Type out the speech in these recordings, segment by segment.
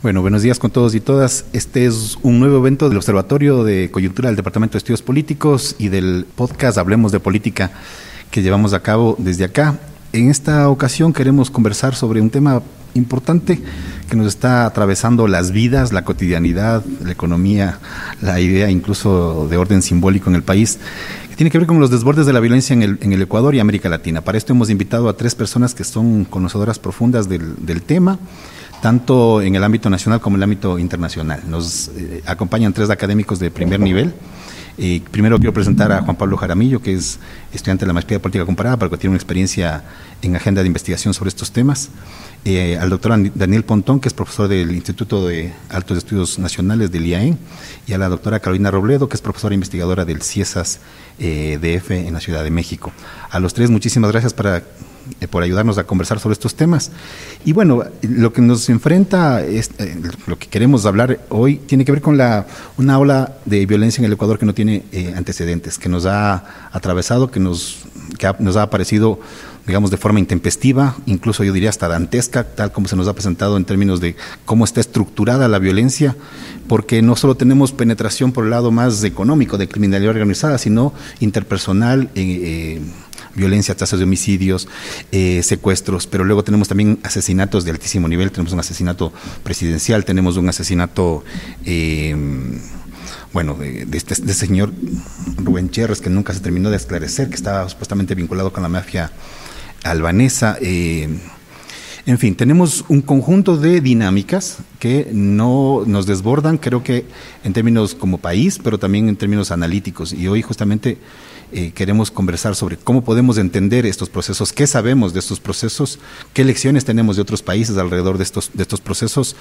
Bueno, buenos días con todos y todas. Este es un nuevo evento del Observatorio de Coyuntura del Departamento de Estudios Políticos y del podcast Hablemos de Política que llevamos a cabo desde acá. En esta ocasión queremos conversar sobre un tema importante que nos está atravesando las vidas, la cotidianidad, la economía, la idea incluso de orden simbólico en el país, que tiene que ver con los desbordes de la violencia en el Ecuador y América Latina. Para esto hemos invitado a 3 personas que son conocedoras profundas del tema, tanto en el ámbito nacional como en el ámbito internacional. Nos acompañan 3 académicos de primer nivel. Primero quiero presentar a Juan Pablo Jaramillo, que es estudiante de la Maestría de Política Comparada, pero que tiene una experiencia en agenda de investigación sobre estos temas. Al doctor Daniel Pontón, que es profesor del Instituto de Altos Estudios Nacionales del IAEN, y a la doctora Carolina Robledo, que es profesora investigadora del CIESAS DF en la Ciudad de México. A los 3, muchísimas gracias por ayudarnos a conversar sobre estos temas. Y bueno, lo que nos enfrenta, lo que queremos hablar hoy, tiene que ver con una ola de violencia en el Ecuador que no tiene antecedentes, que nos ha atravesado, que nos ha aparecido, digamos, de forma intempestiva, incluso yo diría hasta dantesca, tal como se nos ha presentado en términos de cómo está estructurada la violencia, porque no solo tenemos penetración por el lado más económico de criminalidad organizada, sino interpersonal, violencia, tasas de homicidios, secuestros, pero luego tenemos también asesinatos de altísimo nivel. Tenemos un asesinato presidencial, tenemos un asesinato de este señor Rubén Cherres, que nunca se terminó de esclarecer, que estaba supuestamente vinculado con la mafia albanesa. En fin, tenemos un conjunto de dinámicas que no nos desbordan, creo que en términos como país, pero también en términos analíticos. Y hoy justamente queremos conversar sobre cómo podemos entender estos procesos, qué sabemos de estos procesos, qué lecciones tenemos de otros países alrededor de estos procesos.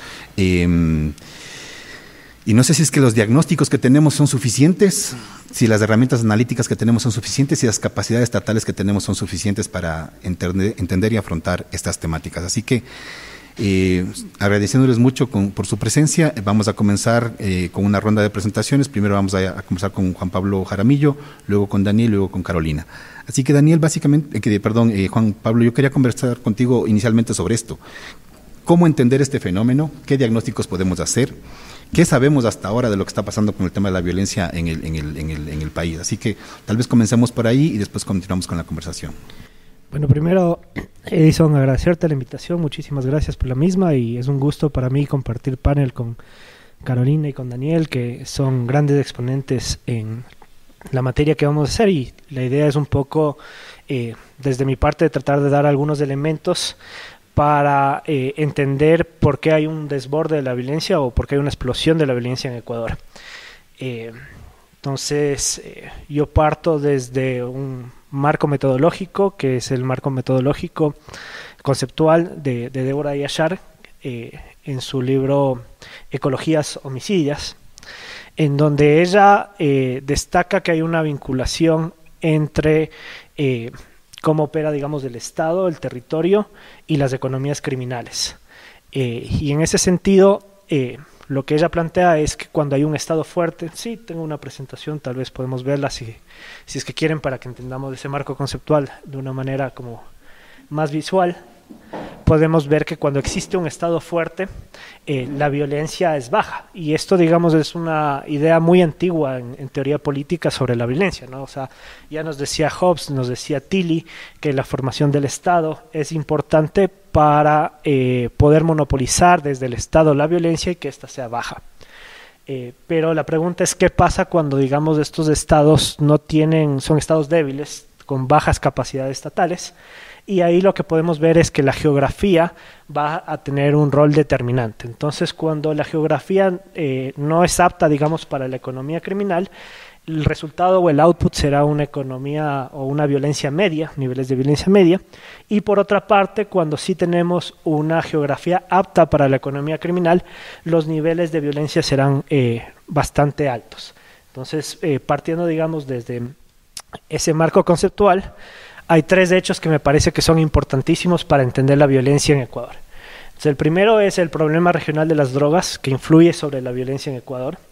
Y no sé si es que los diagnósticos que tenemos son suficientes, si las herramientas analíticas que tenemos son suficientes, si las capacidades estatales que tenemos son suficientes para entender y afrontar estas temáticas. Así que, agradeciéndoles mucho por su presencia, vamos a comenzar con una ronda de presentaciones. Primero vamos a comenzar con Juan Pablo Jaramillo, luego con Daniel, luego con Carolina. Así que Daniel, Juan Pablo, yo quería conversar contigo inicialmente sobre esto. ¿Cómo entender este fenómeno? ¿Qué diagnósticos podemos hacer? ¿Qué sabemos hasta ahora de lo que está pasando con el tema de la violencia en el país? Así que tal vez comencemos por ahí y después continuamos con la conversación. Bueno, primero, Edison, agradecerte la invitación, muchísimas gracias por la misma, y es un gusto para mí compartir panel con Carolina y con Daniel, que son grandes exponentes en la materia que vamos a hacer, y la idea es un poco, desde mi parte, tratar de dar algunos elementos para entender por qué hay un desborde de la violencia o por qué hay una explosión de la violencia en Ecuador. Entonces, yo parto desde un marco metodológico, que es el marco metodológico conceptual de Débora Yashar, en su libro Ecologías Homicidias, en donde ella destaca que hay una vinculación entre cómo opera, digamos, el Estado, el territorio y las economías criminales. Y en ese sentido, lo que ella plantea es que cuando hay un Estado fuerte, sí, tengo una presentación, tal vez podemos verla si es que quieren, para que entendamos ese marco conceptual de una manera como más visual. Podemos ver que cuando existe un Estado fuerte, la violencia es baja. Y esto, digamos, es una idea muy antigua en teoría política sobre la violencia, ¿no? O sea, ya nos decía Hobbes, nos decía Tilly, que la formación del Estado es importante para poder monopolizar desde el Estado la violencia y que ésta sea baja. Pero la pregunta es, ¿qué pasa cuando, digamos, estos estados son estados débiles, con bajas capacidades estatales? Y ahí lo que podemos ver es que la geografía va a tener un rol determinante. Entonces, cuando la geografía no es apta, digamos, para la economía criminal, el resultado o el output será una economía o una violencia media, niveles de violencia media. Y por otra parte, cuando sí tenemos una geografía apta para la economía criminal, los niveles de violencia serán bastante altos. Entonces, partiendo, digamos, desde ese marco conceptual, hay 3 hechos que me parece que son importantísimos para entender la violencia en Ecuador. Entonces, el primero es el problema regional de las drogas, que influye sobre la violencia en Ecuador.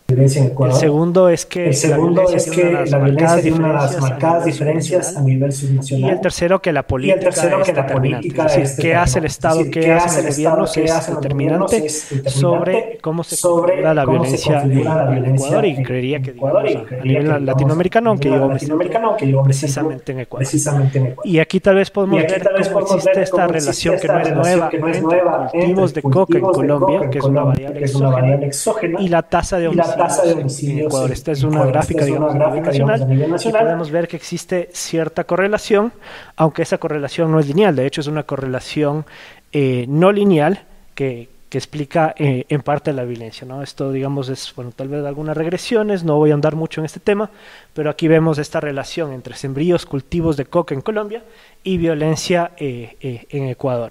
violencia en Ecuador. El segundo es que la violencia tiene unas marcadas diferencias a nivel subnacional. Y el tercero, que la política es determinante. Es decir, qué hace el Estado, qué hacen los gobiernos es determinante sobre cómo se configura la violencia en Ecuador, y creería que, digamos, a nivel latinoamericano, aunque yo me centro precisamente en Ecuador. Y aquí tal vez podemos ver cómo existe esta relación que no es nueva entre cultivos de coca en Colombia, que es una variable exógena, y la tasa de homicidios en Ecuador. Esta es una gráfica, digamos, a nivel nacional, y podemos ver que existe cierta correlación, aunque esa correlación no es lineal. De hecho, es una correlación no lineal que explica en parte la violencia, ¿no? Esto, digamos, es, bueno, tal vez algunas regresiones, no voy a andar mucho en este tema, pero aquí vemos esta relación entre sembríos, cultivos de coca en Colombia y violencia en Ecuador.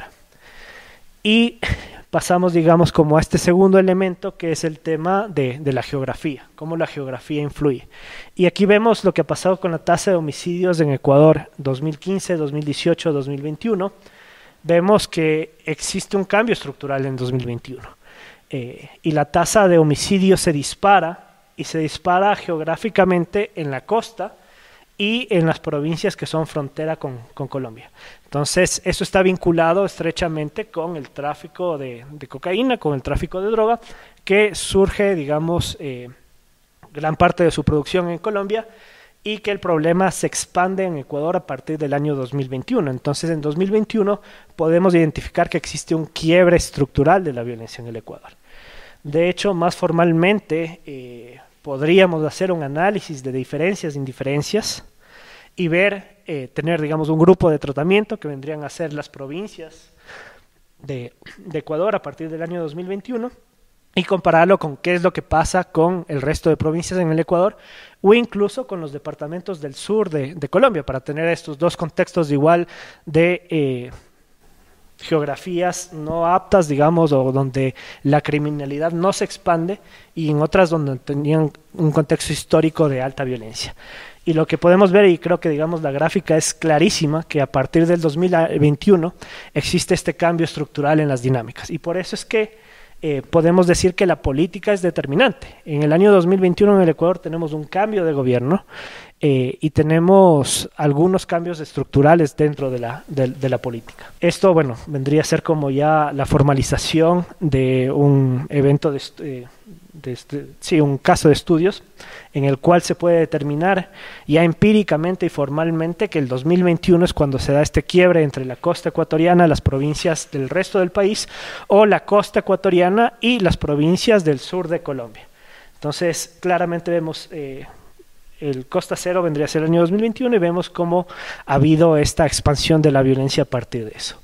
Y pasamos, digamos, como a este segundo elemento, que es el tema de la geografía, cómo la geografía influye. Y aquí vemos lo que ha pasado con la tasa de homicidios en Ecuador 2015, 2018, 2021. Vemos que existe un cambio estructural en 2021. Y la tasa de homicidios se dispara, y se dispara geográficamente en la costa y en las provincias que son frontera con Colombia. Entonces, eso está vinculado estrechamente con el tráfico de cocaína, con el tráfico de droga, que surge, digamos, gran parte de su producción en Colombia, y que el problema se expande en Ecuador a partir del año 2021. Entonces, en 2021 podemos identificar que existe un quiebre estructural de la violencia en el Ecuador. De hecho, más formalmente, podríamos hacer un análisis de diferencias e indiferencias y ver, tener, digamos, un grupo de tratamiento que vendrían a ser las provincias de Ecuador a partir del año 2021, y compararlo con qué es lo que pasa con el resto de provincias en el Ecuador, o incluso con los departamentos del sur de Colombia, para tener estos dos contextos igual de geografías no aptas, digamos, o donde la criminalidad no se expande, y en otras donde tenían un contexto histórico de alta violencia. Y lo que podemos ver, y creo que, digamos, la gráfica es clarísima, que a partir del 2021 existe este cambio estructural en las dinámicas, y por eso es que podemos decir que la política es determinante. En el año 2021 en el Ecuador tenemos un cambio de gobierno, y tenemos algunos cambios estructurales dentro de la política. Esto, bueno, vendría a ser como ya la formalización de un evento un caso de estudios en el cual se puede determinar ya empíricamente y formalmente que el 2021 es cuando se da este quiebre entre la costa ecuatoriana, las provincias del resto del país, o la costa ecuatoriana y las provincias del sur de Colombia. Entonces, claramente vemos el costa cero vendría a ser el año 2021, y vemos cómo ha habido esta expansión de la violencia a partir de eso.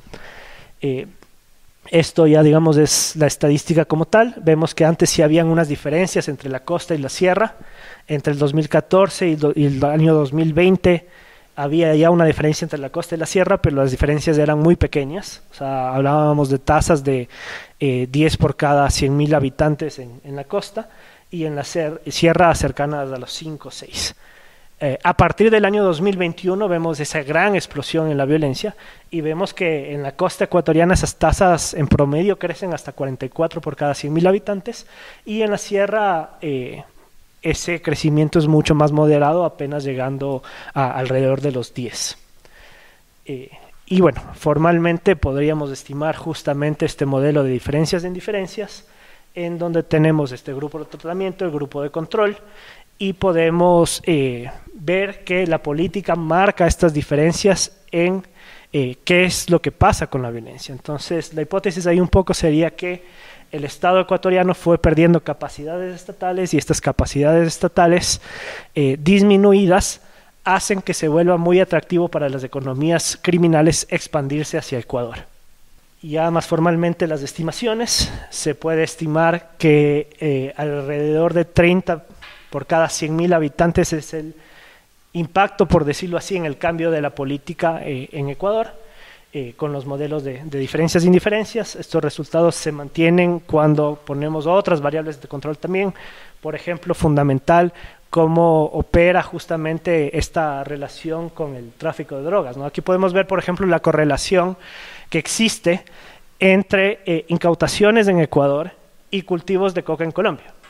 Esto ya, digamos, es la estadística como tal. Vemos que antes sí habían unas diferencias entre la costa y la sierra. Entre el 2014 y el año 2020 había ya una diferencia entre la costa y la sierra, pero las diferencias eran muy pequeñas. O sea, hablábamos de tasas de 10 por cada 100.000 habitantes en la costa, y en la sierra cercanas a los 5 o 6. A partir del año 2021 vemos esa gran explosión en la violencia, y vemos que en la costa ecuatoriana esas tasas en promedio crecen hasta 44 por cada 100.000 habitantes, y en la sierra ese crecimiento es mucho más moderado, apenas llegando a alrededor de los 10. Y bueno, formalmente podríamos estimar justamente este modelo de diferencias e indiferencias, en donde tenemos este grupo de tratamiento, el grupo de control, y podemos ver que la política marca estas diferencias en qué es lo que pasa con la violencia. Entonces, la hipótesis ahí un poco sería que el Estado ecuatoriano fue perdiendo capacidades estatales, y estas capacidades estatales disminuidas hacen que se vuelva muy atractivo para las economías criminales expandirse hacia Ecuador. Ya más formalmente, las estimaciones, se puede estimar que alrededor de 30 por cada 100.000 habitantes es el impacto, por decirlo así, en el cambio de la política en Ecuador, con los modelos de diferencias e indiferencias. Estos resultados se mantienen cuando ponemos otras variables de control también. Por ejemplo, fundamental, cómo opera justamente esta relación con el tráfico de drogas, ¿no? Aquí podemos ver, por ejemplo, la correlación que existe entre incautaciones en Ecuador y cultivos de coca en Colombia.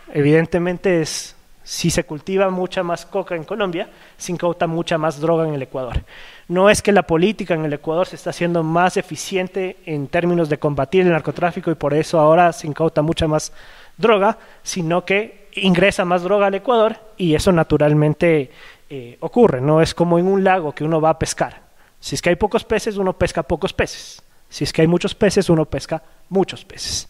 Evidentemente si se cultiva mucha más coca en Colombia, se incauta mucha más droga en el Ecuador. No es que la política en el Ecuador se está haciendo más eficiente en términos de combatir el narcotráfico y por eso ahora se incauta mucha más droga, sino que ingresa más droga al Ecuador y eso naturalmente ocurre. No es como en un lago que uno va a pescar. Si es que hay pocos peces, uno pesca pocos peces. Si es que hay muchos peces, uno pesca muchos peces.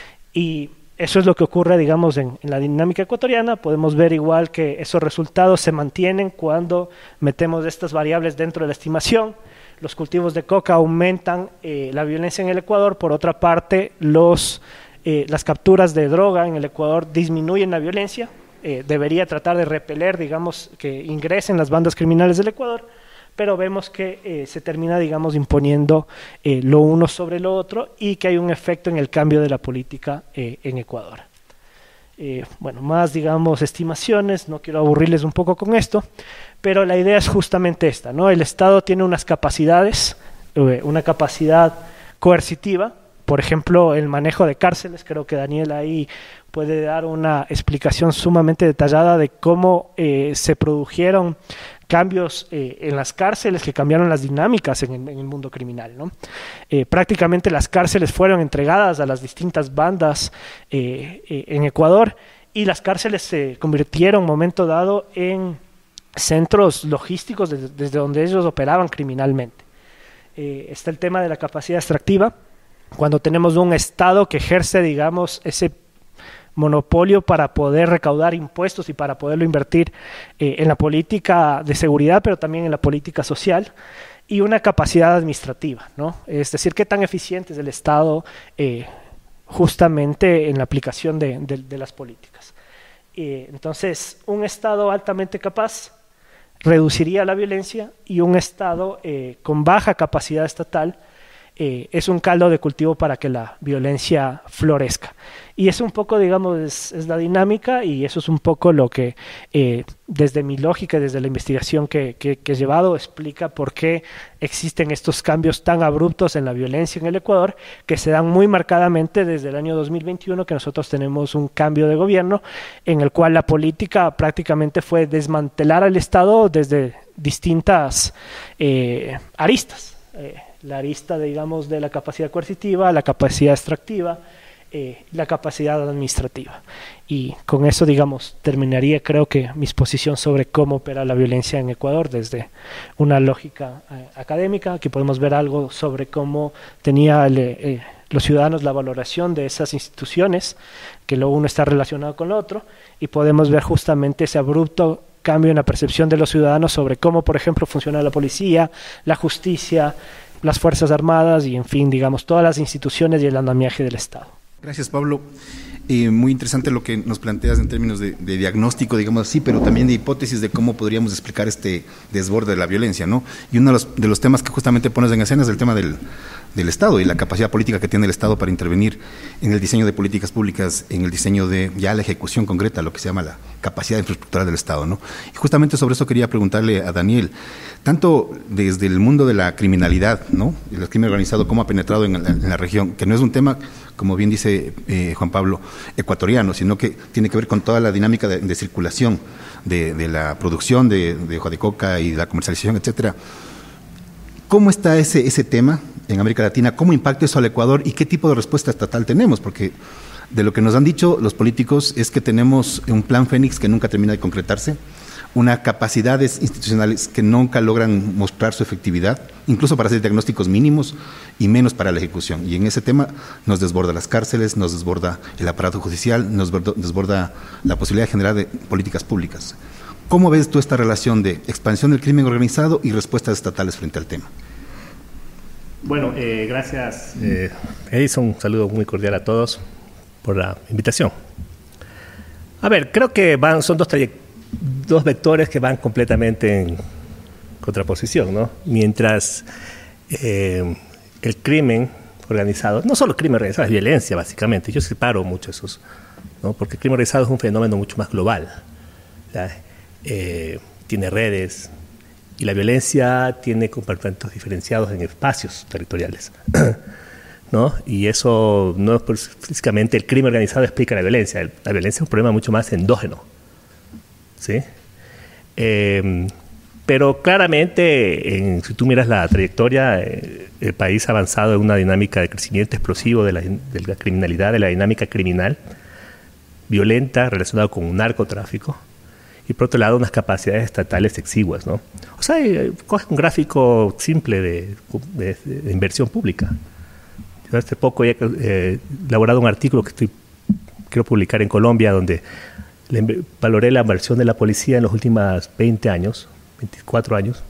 Y eso es lo que ocurre, digamos, en la dinámica ecuatoriana. Podemos ver igual que esos resultados se mantienen cuando metemos estas variables dentro de la estimación. Los cultivos de coca aumentan la violencia en el Ecuador. Por otra parte, las capturas de droga en el Ecuador disminuyen la violencia. Debería tratar de repeler, digamos, que ingresen las bandas criminales del Ecuador, pero vemos que se termina, digamos, imponiendo lo uno sobre lo otro y que hay un efecto en el cambio de la política en Ecuador. Bueno, más, digamos, estimaciones, no quiero aburrirles un poco con esto, pero la idea es justamente esta, ¿no? El Estado tiene unas capacidades, una capacidad coercitiva, por ejemplo, el manejo de cárceles. Creo que Daniel ahí puede dar una explicación sumamente detallada de cómo se produjeron cambios en las cárceles que cambiaron las dinámicas en el mundo criminal, ¿no? Prácticamente las cárceles fueron entregadas a las distintas bandas en Ecuador y las cárceles se convirtieron, momento dado, en centros logísticos desde donde ellos operaban criminalmente. Está el tema de la capacidad extractiva. Cuando tenemos un Estado que ejerce, digamos, ese monopolio para poder recaudar impuestos y para poderlo invertir en la política de seguridad, pero también en la política social, y una capacidad administrativa, ¿no? Es decir, qué tan eficiente es el Estado justamente en la aplicación de las políticas. Entonces, un Estado altamente capaz reduciría la violencia y un Estado con baja capacidad estatal es un caldo de cultivo para que la violencia florezca. Y es un poco, digamos, es la dinámica y eso es un poco lo que desde mi lógica, desde la investigación que he llevado, explica por qué existen estos cambios tan abruptos en la violencia en el Ecuador, que se dan muy marcadamente desde el año 2021, que nosotros tenemos un cambio de gobierno en el cual la política prácticamente fue desmantelar al Estado desde distintas aristas. La arista, digamos, de la capacidad coercitiva, la capacidad extractiva, la capacidad administrativa. Y con eso, digamos, terminaría, creo que, mi exposición sobre cómo opera la violencia en Ecuador desde una lógica académica. Aquí podemos ver algo sobre cómo tenía los ciudadanos la valoración de esas instituciones, que lo uno está relacionado con lo otro, y podemos ver justamente ese abrupto cambio en la percepción de los ciudadanos sobre cómo, por ejemplo, funciona la policía, la justicia, las Fuerzas Armadas y, en fin, digamos, todas las instituciones y el andamiaje del Estado. Gracias, Pablo. Muy interesante lo que nos planteas en términos de diagnóstico, digamos así, pero también de hipótesis de cómo podríamos explicar este desborde de la violencia, ¿no? Y uno de los temas que justamente pones en escena es el tema del Estado y la capacidad política que tiene el Estado para intervenir en el diseño de políticas públicas, en el diseño de ya la ejecución concreta, lo que se llama la capacidad infraestructural del Estado, ¿no? Y justamente sobre eso quería preguntarle a Daniel, tanto desde el mundo de la criminalidad, ¿no? El crimen organizado, cómo ha penetrado en la región, que no es un tema, como bien dice Juan Pablo, ecuatoriano, sino que tiene que ver con toda la dinámica de circulación de la producción de hoja de coca y la comercialización, etcétera. ¿Cómo está ese tema en América Latina? ¿Cómo impacta eso al Ecuador? ¿Y qué tipo de respuesta estatal tenemos? Porque de lo que nos han dicho los políticos es que tenemos un plan Fénix que nunca termina de concretarse, unas capacidades institucionales que nunca logran mostrar su efectividad, incluso para hacer diagnósticos mínimos y menos para la ejecución. Y en ese tema nos desborda las cárceles, nos desborda el aparato judicial, nos desborda la posibilidad de generar políticas públicas. ¿Cómo ves tú esta relación de expansión del crimen organizado y respuestas estatales frente al tema? Bueno, gracias Edison, un saludo muy cordial a todos por la invitación. A ver, creo que son dos vectores que van completamente en contraposición, ¿no? Mientras el crimen organizado, no solo crimen organizado, es violencia básicamente, yo separo mucho esos, ¿no? Porque el crimen organizado es un fenómeno mucho más global, tiene redes, y la violencia tiene compartimentos diferenciados en espacios territoriales. ¿no? Y eso no es físicamente el crimen organizado explica la violencia. La violencia es un problema mucho más endógeno, ¿sí? Pero claramente, si tú miras la trayectoria, el país ha avanzado en una dinámica de crecimiento explosivo de la criminalidad, de la dinámica criminal violenta relacionada con un narcotráfico, y por otro lado unas capacidades estatales exiguas, ¿no? O sea, coge un gráfico simple de inversión pública. Yo hace poco he elaborado un artículo que quiero publicar en Colombia, donde valoré la inversión de la policía en los últimos 20 años, 24 años,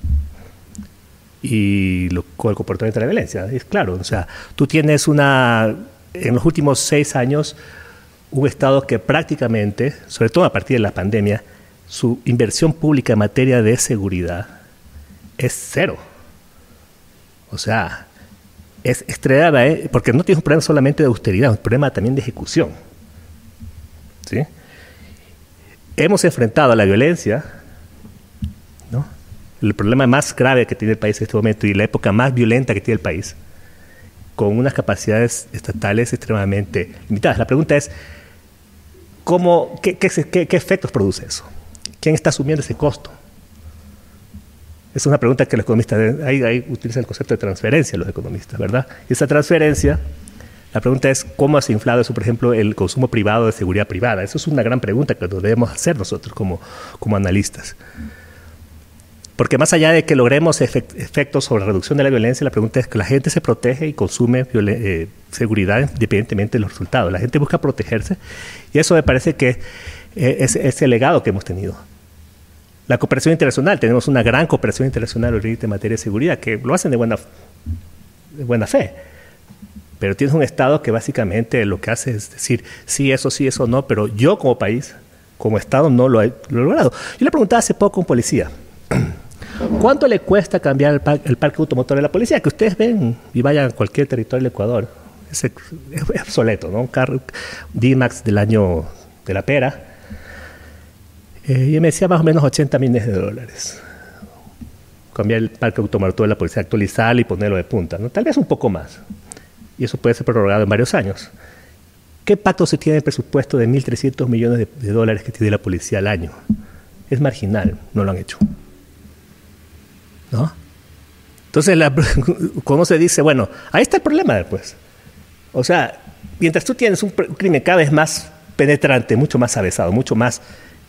y con el comportamiento de la violencia. Es claro, o sea, tú tienes en los últimos 6 años, un Estado que prácticamente, sobre todo a partir de la pandemia, su inversión pública en materia de seguridad es cero. O sea, es estrellada, porque no tienes un problema solamente de austeridad, es un problema también de ejecución, ¿sí? Hemos enfrentado a la violencia, ¿no? El problema más grave que tiene el país en este momento y la época más violenta que tiene el país, con unas estatales extremadamente limitadas. La pregunta es, ¿qué efectos produce eso? ¿Quién está asumiendo ese costo? Es una pregunta que los economistas, ahí utilizan el concepto de transferencia los economistas, ¿verdad? Y esa transferencia, la pregunta es cómo se ha inflado eso, por ejemplo, el consumo privado de seguridad privada. Eso es una gran pregunta que debemos hacer nosotros como analistas. Porque más allá de que logremos efectos sobre la reducción de la violencia, la pregunta es que la gente se protege y consume seguridad independientemente de los resultados. La gente busca protegerse y eso me parece que es el legado que hemos tenido. La cooperación internacional, tenemos una gran cooperación internacional ahorita en materia de seguridad, que lo hacen de buena fe. Pero tienes un Estado que básicamente lo que hace es decir, sí, eso no, pero yo como país, como Estado, no lo he logrado. Yo le preguntaba hace poco a un policía, ¿cuánto le cuesta cambiar el parque automotor de la policía? Que ustedes ven y vayan a cualquier territorio del Ecuador. Es obsoleto, ¿no? Un carro D-Max del año de la pera. Y me decía más o menos $80 millones. Cambiar el parque automotor de la policía, actualizarlo y ponerlo de punta, ¿no? Tal vez un poco más. Y eso puede ser prorrogado en varios años. ¿Qué impacto se tiene en el presupuesto de $1.300 millones que tiene la policía al año? Es marginal, no lo han hecho, ¿no? Entonces, ¿cómo se dice? Bueno, ahí está el problema después. O sea, mientras tú tienes un crimen cada vez más penetrante, mucho más avesado, mucho más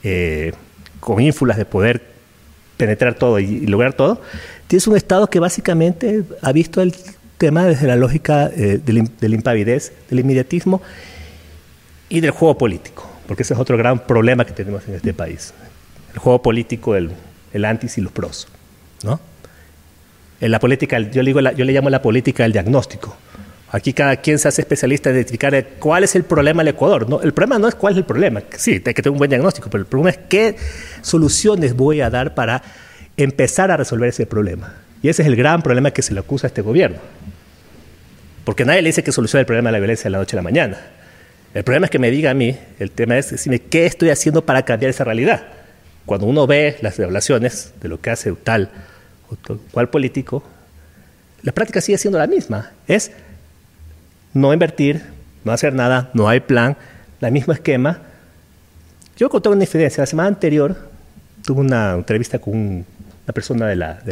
con ínfulas de poder penetrar todo y lograr todo, tienes un Estado que básicamente ha visto el tema desde la lógica de la impavidez, del inmediatismo y del juego político, porque ese es otro gran problema que tenemos en este país. El juego político, el antis y los pros, ¿no? En la política, yo le llamo la política del diagnóstico. Aquí cada quien se hace especialista en identificar cuál es el problema del Ecuador. ¿No? El problema no es cuál es el problema. Sí, hay que tener un buen diagnóstico, pero el problema es qué soluciones voy a dar para empezar a resolver ese problema. Y ese es el gran problema que se le acusa a este gobierno. Porque nadie le dice que solucione el problema de la violencia de la noche a la mañana. El problema es que me diga a mí, el tema es decirme qué estoy haciendo para cambiar esa realidad. Cuando uno ve las evaluaciones de lo que hace tal o cual político, la práctica sigue siendo la misma. Es no invertir, no hacer nada, no hay plan, el mismo esquema. Yo conté una infidencia. La semana anterior tuve una entrevista con una persona de la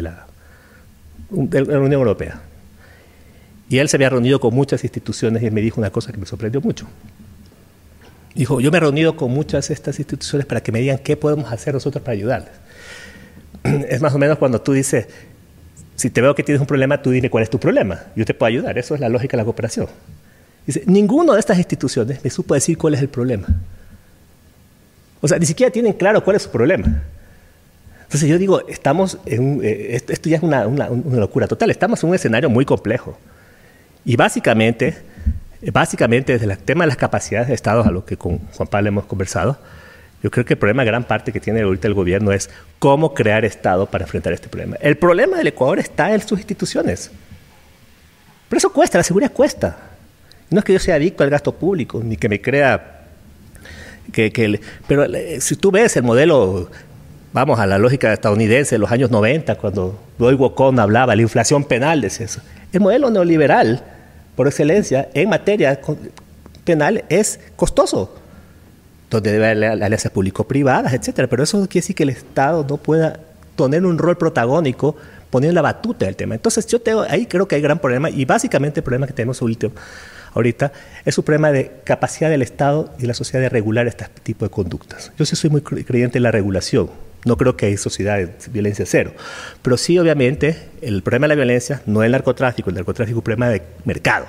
Unión Europea. Y él se había reunido con muchas instituciones y él me dijo una cosa que me sorprendió mucho. Dijo, yo me he reunido con muchas de estas instituciones para que me digan qué podemos hacer nosotros para ayudarles. Es más o menos cuando tú dices, si te veo que tienes un problema, tú dime cuál es tu problema. Yo te puedo ayudar. Eso es la lógica de la cooperación. Dice, ninguna de estas instituciones me supo decir cuál es el problema. O sea, ni siquiera tienen claro cuál es su problema. Entonces yo digo, estamos esto ya es una locura total. Estamos en un escenario muy complejo. Y básicamente desde el tema de las capacidades de Estado, a lo que con Juan Pablo hemos conversado, yo creo que el problema, gran parte que tiene ahorita el gobierno es cómo crear Estado para enfrentar este problema. El problema del Ecuador está en sus instituciones. Pero eso cuesta, la seguridad cuesta. No es que yo sea adicto al gasto público, ni que me crea pero si tú ves el modelo, vamos a la lógica estadounidense de los años 90, cuando Lloyd Wacom hablaba, la inflación penal, decía eso. El modelo neoliberal por excelencia en materia penal es costoso, donde debe haber alianzas público-privadas, etcétera. Pero eso no quiere decir que el Estado no pueda tener un rol protagónico poniendo la batuta del tema. Entonces ahí creo que hay gran problema, y básicamente el problema que tenemos ahorita es un problema de capacidad del Estado y de la sociedad de regular este tipo de conductas. Yo sí soy muy creyente en la regulación. No creo que hay sociedad de violencia cero. Pero sí, obviamente, el problema de la violencia no es el narcotráfico. El narcotráfico es un problema de mercado.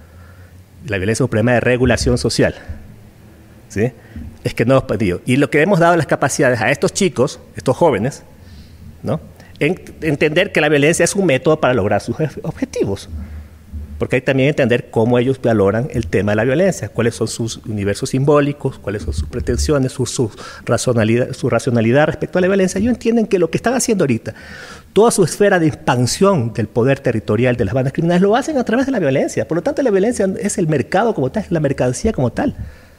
La violencia es un problema de regulación social. ¿Sí? Es que no hemos pedido. Y lo que hemos dado las capacidades a estos chicos, estos jóvenes, ¿no? Entender que la violencia es un método para lograr sus objetivos. Porque hay también entender cómo ellos valoran el tema de la violencia, cuáles son sus universos simbólicos, cuáles son sus pretensiones, su racionalidad respecto a la violencia. Ellos entienden que lo que están haciendo ahorita, toda su esfera de expansión del poder territorial de las bandas criminales, lo hacen a través de la violencia. Por lo tanto, la violencia es el mercado como tal, es la mercancía como tal.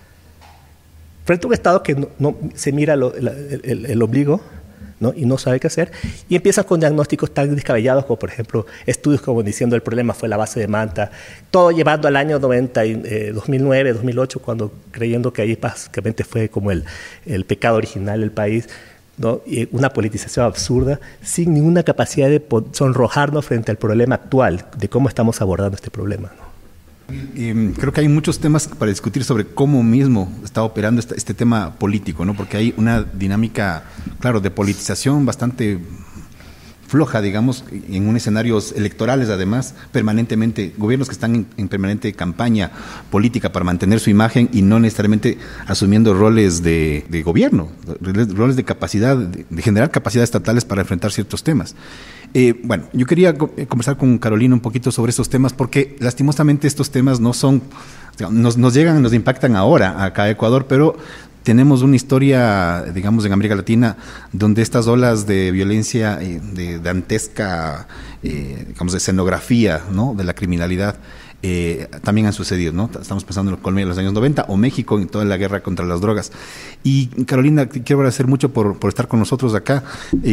Frente a un Estado que no se mira el ombligo, ¿no? Y no sabe qué hacer, y empieza con diagnósticos tan descabellados como, por ejemplo, estudios como diciendo el problema fue la base de Manta, todo llevando al año 2009, 2008, creyendo que ahí básicamente fue como el pecado original del país, ¿no? Y una politización absurda, sin ninguna capacidad de sonrojarnos frente al problema actual, de cómo estamos abordando este problema, ¿no? Creo que hay muchos temas para discutir sobre cómo mismo está operando este tema político, ¿no? Porque hay una dinámica, claro, de politización bastante floja, digamos, en un escenarios electorales, además, permanentemente, gobiernos que están en permanente campaña política para mantener su imagen y no necesariamente asumiendo roles de gobierno, roles de capacidad, de generar capacidades estatales para enfrentar ciertos temas. Bueno, yo quería conversar con Carolina un poquito sobre estos temas, porque lastimosamente estos temas no son, nos llegan, nos impactan ahora acá a Ecuador, pero tenemos una historia, digamos, en América Latina, donde estas olas de violencia, de dantesca, digamos, de escenografía, ¿no?, de la criminalidad, también han sucedido, ¿no? Estamos pensando en Colombia en los años 90 o México en toda la guerra contra las drogas. Y Carolina, te quiero agradecer mucho por estar con nosotros acá.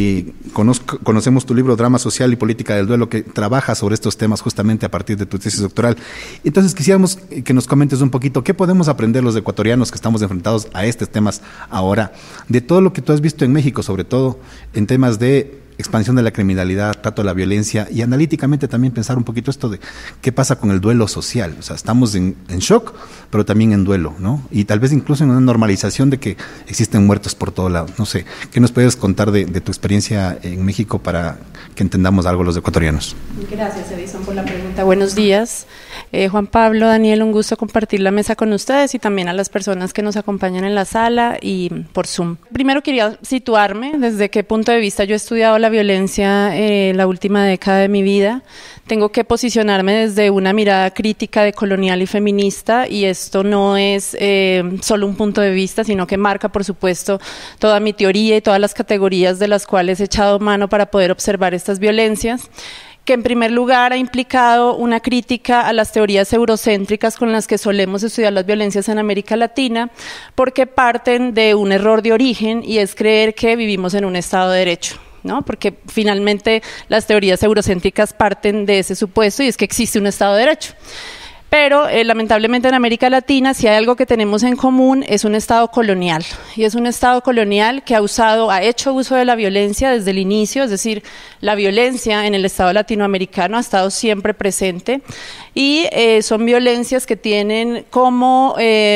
Conocemos tu libro Drama Social y Política del Duelo, que trabaja sobre estos temas justamente a partir de tu tesis doctoral. Entonces quisiéramos que nos comentes un poquito qué podemos aprender los ecuatorianos que estamos enfrentados a estos temas ahora, de todo lo que tú has visto en México, sobre todo en temas de expansión de la criminalidad, trato de la violencia, y analíticamente también pensar un poquito esto de qué pasa con el duelo social. O sea, estamos en shock, pero también en duelo, ¿no? Y tal vez incluso en una normalización de que existen muertos por todo lado. No sé, ¿qué nos puedes contar de tu experiencia en México para que entendamos algo los ecuatorianos? Gracias, Edison, por la pregunta. Buenos días. Juan Pablo, Daniel, un gusto compartir la mesa con ustedes y también a las personas que nos acompañan en la sala y por Zoom. Primero quería situarme desde qué punto de vista yo he estudiado la violencia la última década de mi vida. Tengo que posicionarme desde una mirada crítica, decolonial y feminista, y esto no es solo un punto de vista, sino que marca, por supuesto, toda mi teoría y todas las categorías de las cuales he echado mano para poder observar estas violencias, que en primer lugar ha implicado una crítica a las teorías eurocéntricas con las que solemos estudiar las violencias en América Latina, porque parten de un error de origen, y es creer que vivimos en un Estado de Derecho, ¿no? Porque finalmente las teorías eurocéntricas parten de ese supuesto, y es que existe un Estado de Derecho. Pero lamentablemente en América Latina, si hay algo que tenemos en común, es un Estado colonial. Y es un Estado colonial que ha hecho uso de la violencia desde el inicio, es decir, la violencia en el Estado latinoamericano ha estado siempre presente, y son violencias que tienen como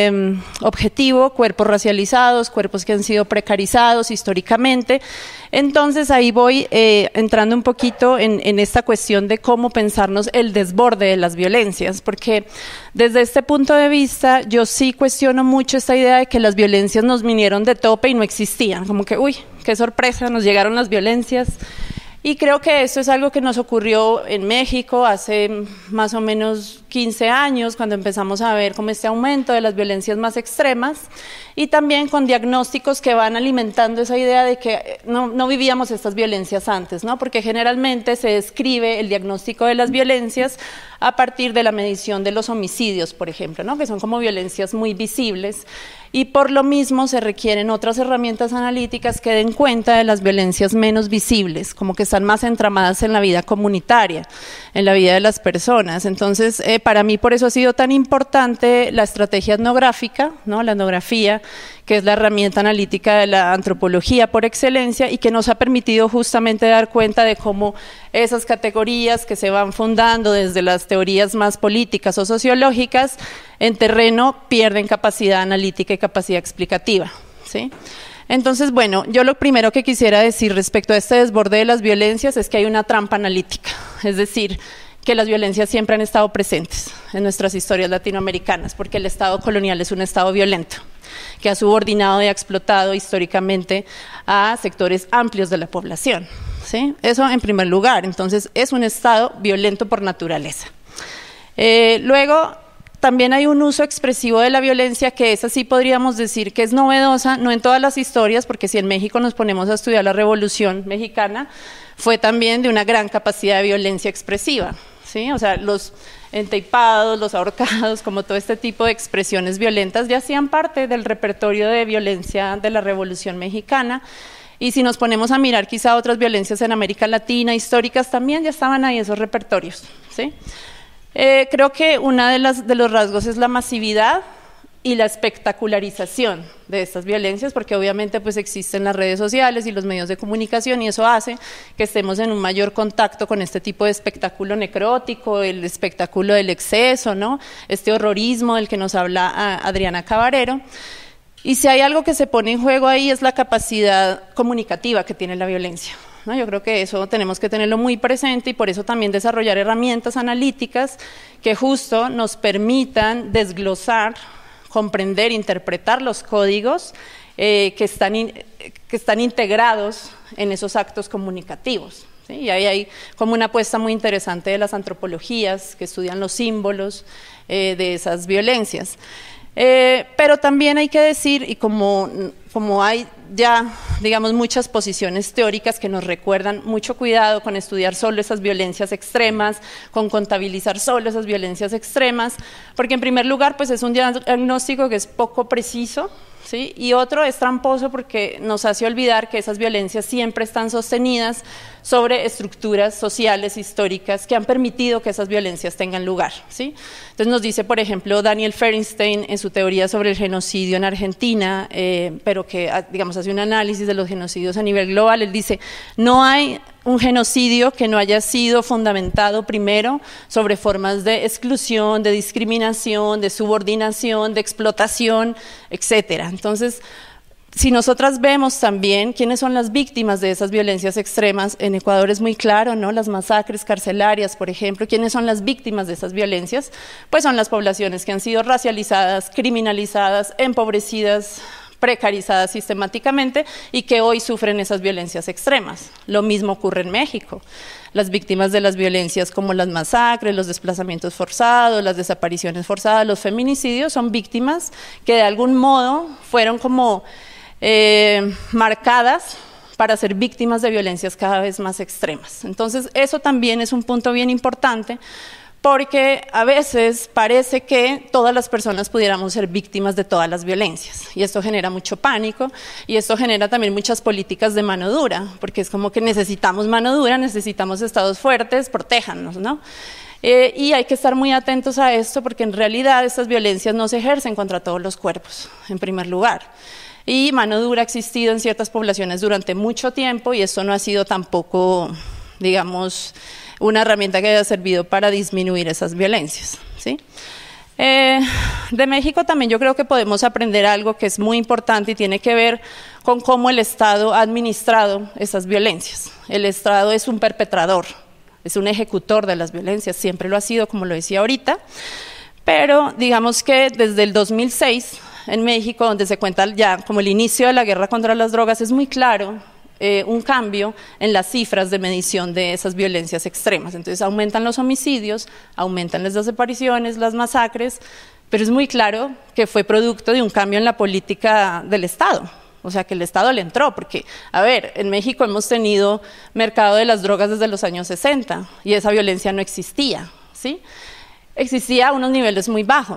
objetivo cuerpos racializados, cuerpos que han sido precarizados históricamente. Entonces ahí voy entrando un poquito en esta cuestión de cómo pensarnos el desborde de las violencias, porque desde este punto de vista yo sí cuestiono mucho esta idea de que las violencias nos vinieron de tope y no existían, como que uy, qué sorpresa, nos llegaron las violencias. Y creo que esto es algo que nos ocurrió en México hace más o menos 15 años, cuando empezamos a ver como este aumento de las violencias más extremas, y también con diagnósticos que van alimentando esa idea de que no vivíamos estas violencias antes, ¿no? Porque generalmente se describe el diagnóstico de las violencias a partir de la medición de los homicidios, por ejemplo, ¿no? Que son como violencias muy visibles. y por lo mismo se requieren otras herramientas analíticas que den cuenta de las violencias menos visibles, como que están más entramadas en la vida comunitaria, en la vida de las personas. Entonces, para mí por eso ha sido tan importante la estrategia etnográfica, ¿no? La etnografía, que es la herramienta analítica de la antropología por excelencia y que nos ha permitido justamente dar cuenta de cómo esas categorías que se van fundando desde las teorías más políticas o sociológicas en terreno pierden capacidad analítica y capacidad explicativa, ¿sí? Entonces, bueno, yo lo primero que quisiera decir respecto a este desborde de las violencias es que hay una trampa analítica, es decir, que las violencias siempre han estado presentes en nuestras historias latinoamericanas, porque el Estado colonial es un Estado violento, que ha subordinado y ha explotado históricamente a sectores amplios de la población, ¿sí? Eso en primer lugar. Entonces, es un Estado violento por naturaleza. Luego, también hay un uso expresivo de la violencia que esa sí podríamos decir que es novedosa, no en todas las historias, porque si en México nos ponemos a estudiar la Revolución Mexicana, fue también de una gran capacidad de violencia expresiva, ¿sí? O sea, los enteipados, los ahorcados, como todo este tipo de expresiones violentas ya hacían parte del repertorio de violencia de la Revolución Mexicana. Y si nos ponemos a mirar quizá otras violencias en América Latina, históricas, también ya estaban ahí esos repertorios, ¿sí? Creo que uno de los rasgos es la masividad y la espectacularización de estas violencias, porque obviamente pues existen las redes sociales y los medios de comunicación y eso hace que estemos en un mayor contacto con este tipo de espectáculo necrótico, el espectáculo del exceso, ¿no? Este horrorismo del que nos habla Adriana Cabarero. Y si hay algo que se pone en juego ahí es la capacidad comunicativa que tiene la violencia, ¿no? Yo creo que eso tenemos que tenerlo muy presente y por eso también desarrollar herramientas analíticas que justo nos permitan desglosar, comprender, interpretar los códigos que están integrados en esos actos comunicativos, ¿sí? Y ahí hay como una apuesta muy interesante de las antropologías que estudian los símbolos de esas violencias. Pero también hay que decir, y como hay ya, digamos, muchas posiciones teóricas que nos recuerdan mucho cuidado con estudiar solo esas violencias extremas, con contabilizar solo esas violencias extremas, porque en primer lugar, pues es un diagnóstico que es poco preciso, ¿sí? Y otro es tramposo porque nos hace olvidar que esas violencias siempre están sostenidas sobre estructuras sociales, históricas, que han permitido que esas violencias tengan lugar, ¿sí? Entonces nos dice, por ejemplo, Daniel Ferenstein en su teoría sobre el genocidio en Argentina, pero que, digamos, hace un análisis de los genocidios a nivel global. Él dice, no hay un genocidio que no haya sido fundamentado primero sobre formas de exclusión, de discriminación, de subordinación, de explotación, etcétera. Entonces, si nosotras vemos también quiénes son las víctimas de esas violencias extremas, en Ecuador es muy claro, ¿no? Las masacres carcelarias, por ejemplo, quiénes son las víctimas de esas violencias, pues son las poblaciones que han sido racializadas, criminalizadas, empobrecidas, precarizadas sistemáticamente y que hoy sufren esas violencias extremas. Lo mismo ocurre en México. Las víctimas de las violencias como las masacres, los desplazamientos forzados, las desapariciones forzadas, los feminicidios son víctimas que de algún modo fueron como marcadas para ser víctimas de violencias cada vez más extremas. Entonces, eso también es un punto bien importante porque a veces parece que todas las personas pudiéramos ser víctimas de todas las violencias y esto genera mucho pánico y esto genera también muchas políticas de mano dura, porque es como que necesitamos mano dura, necesitamos estados fuertes, protéjanos, ¿no? Y hay que estar muy atentos a esto porque en realidad estas violencias no se ejercen contra todos los cuerpos, en primer lugar. Y mano dura ha existido en ciertas poblaciones durante mucho tiempo y esto no ha sido tampoco, digamos, una herramienta que haya servido para disminuir esas violencias, ¿sí? De México también yo creo que podemos aprender algo que es muy importante y tiene que ver con cómo el Estado ha administrado esas violencias. El Estado es un perpetrador, es un ejecutor de las violencias, siempre lo ha sido, como lo decía ahorita, pero digamos que desde el 2006 en México, donde se cuenta ya como el inicio de la guerra contra las drogas, es muy claro un cambio en las cifras de medición de esas violencias extremas. Entonces aumentan los homicidios, aumentan las desapariciones, las masacres, pero es muy claro que fue producto de un cambio en la política del Estado. O sea, que el Estado le entró, porque, a ver, en México hemos tenido mercado de las drogas desde los años 60 y esa violencia no existía, ¿sí? Existía a unos niveles muy bajos,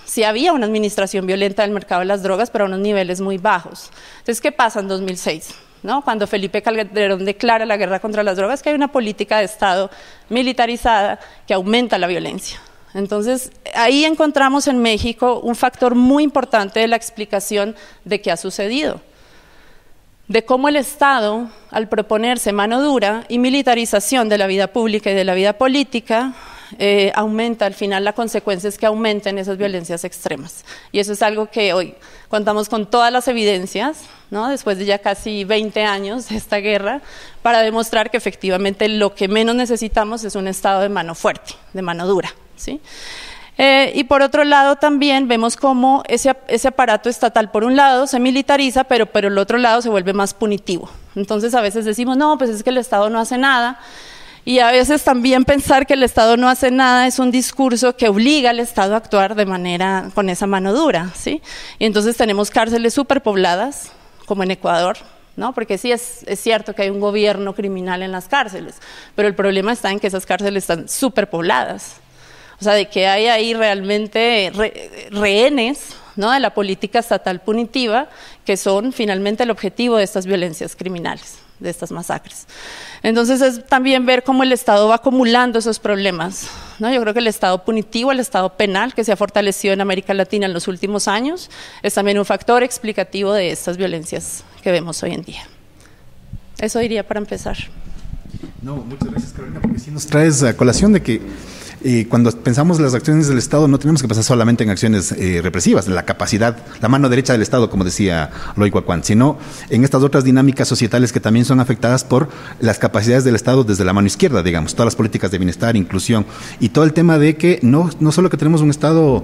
sí había una administración violenta del mercado de las drogas, pero a unos niveles muy bajos. Entonces, ¿qué pasa en 2006? ¿No? Cuando Felipe Calderón declara la guerra contra las drogas, que hay una política de Estado militarizada que aumenta la violencia. Entonces, ahí encontramos en México un factor muy importante de la explicación de qué ha sucedido, de cómo el Estado, al proponerse mano dura y militarización de la vida pública y de la vida política, aumenta, al final la consecuencia es que aumenten esas violencias extremas. Y eso es algo que hoy contamos con todas las evidencias, ¿no? Después de ya casi 20 años de esta guerra, para demostrar que efectivamente lo que menos necesitamos es un Estado de mano fuerte, de mano dura, ¿sí? Y por otro lado también vemos cómo ese aparato estatal por un lado se militariza, pero por el otro lado se vuelve más punitivo. Entonces a veces decimos, no, pues es que el Estado no hace nada. Y a veces también pensar que el Estado no hace nada es un discurso que obliga al Estado a actuar de manera, con esa mano dura, ¿sí? Y entonces tenemos cárceles superpobladas, como en Ecuador, ¿no? Porque sí es cierto que hay un gobierno criminal en las cárceles, pero el problema está en que esas cárceles están superpobladas. O sea, de que hay ahí realmente rehenes, ¿no? De la política estatal punitiva, que son finalmente el objetivo de estas violencias criminales, de estas masacres. Entonces es también ver cómo el Estado va acumulando esos problemas, ¿no? Yo creo que el Estado punitivo, el Estado penal, que se ha fortalecido en América Latina en los últimos años, es también un factor explicativo de estas violencias que vemos hoy en día. Eso diría para empezar. No, muchas gracias, Carolina, porque sí nos traes a colación de que cuando pensamos en las acciones del Estado no tenemos que pensar solamente en acciones represivas, en la capacidad, la mano derecha del Estado, como decía Loy Cuacuán, sino en estas otras dinámicas societales que también son afectadas por las capacidades del Estado desde la mano izquierda, digamos, todas las políticas de bienestar, inclusión, y todo el tema de que no solo que tenemos un Estado,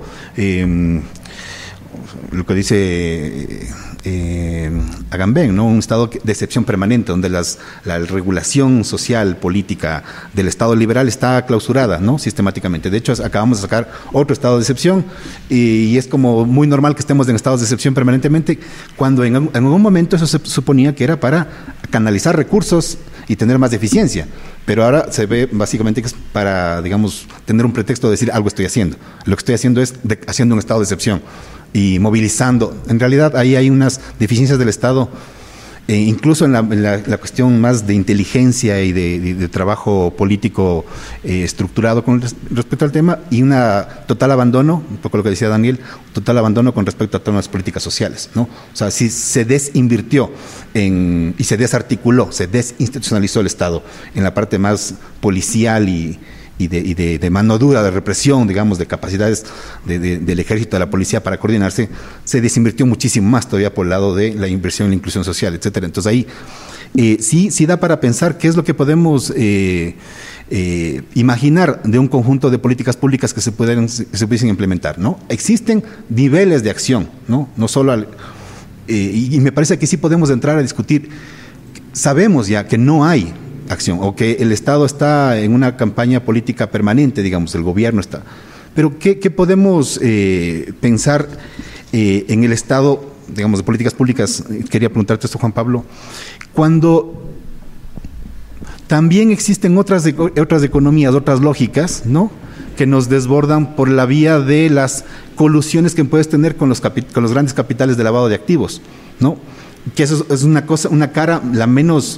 lo que dice Agamben, ¿no? Un estado de excepción permanente, donde la regulación social, política del Estado liberal está clausurada, ¿no? Sistemáticamente. De hecho, acabamos de sacar otro estado de excepción y es como muy normal que estemos en estados de excepción permanentemente, cuando en algún momento eso se suponía que era para canalizar recursos y tener más eficiencia. Pero ahora se ve básicamente que es para, digamos, tener un pretexto de decir algo estoy haciendo. Lo que estoy haciendo es haciendo un estado de excepción y movilizando. En realidad ahí hay unas deficiencias del Estado, incluso en la cuestión más de inteligencia y de trabajo político estructurado con respecto al tema, y una total abandono, un poco lo que decía Daniel, total abandono con respecto a todas las políticas sociales, ¿no? O sea, si se desinvirtió y se desarticuló, se desinstitucionalizó el Estado en la parte más policial y de mano dura, de represión, digamos, de capacidades del ejército, de la policía para coordinarse, se desinvirtió muchísimo más todavía por el lado de la inversión en la inclusión social, etcétera. Entonces ahí sí da para pensar qué es lo que podemos imaginar de un conjunto de políticas públicas que se pudiesen implementar, ¿no? Existen niveles de acción, ¿no? No solo y me parece que sí podemos entrar a discutir. Sabemos ya que no hay acción, o que el Estado está en una campaña política permanente, digamos, el gobierno está. Pero ¿qué podemos pensar en el Estado, digamos, de políticas públicas? Quería preguntarte esto, Juan Pablo, cuando también existen otras economías, otras lógicas, ¿no?, que nos desbordan por la vía de las colusiones que puedes tener con los grandes capitales de lavado de activos, ¿no? Que eso es una cara la menos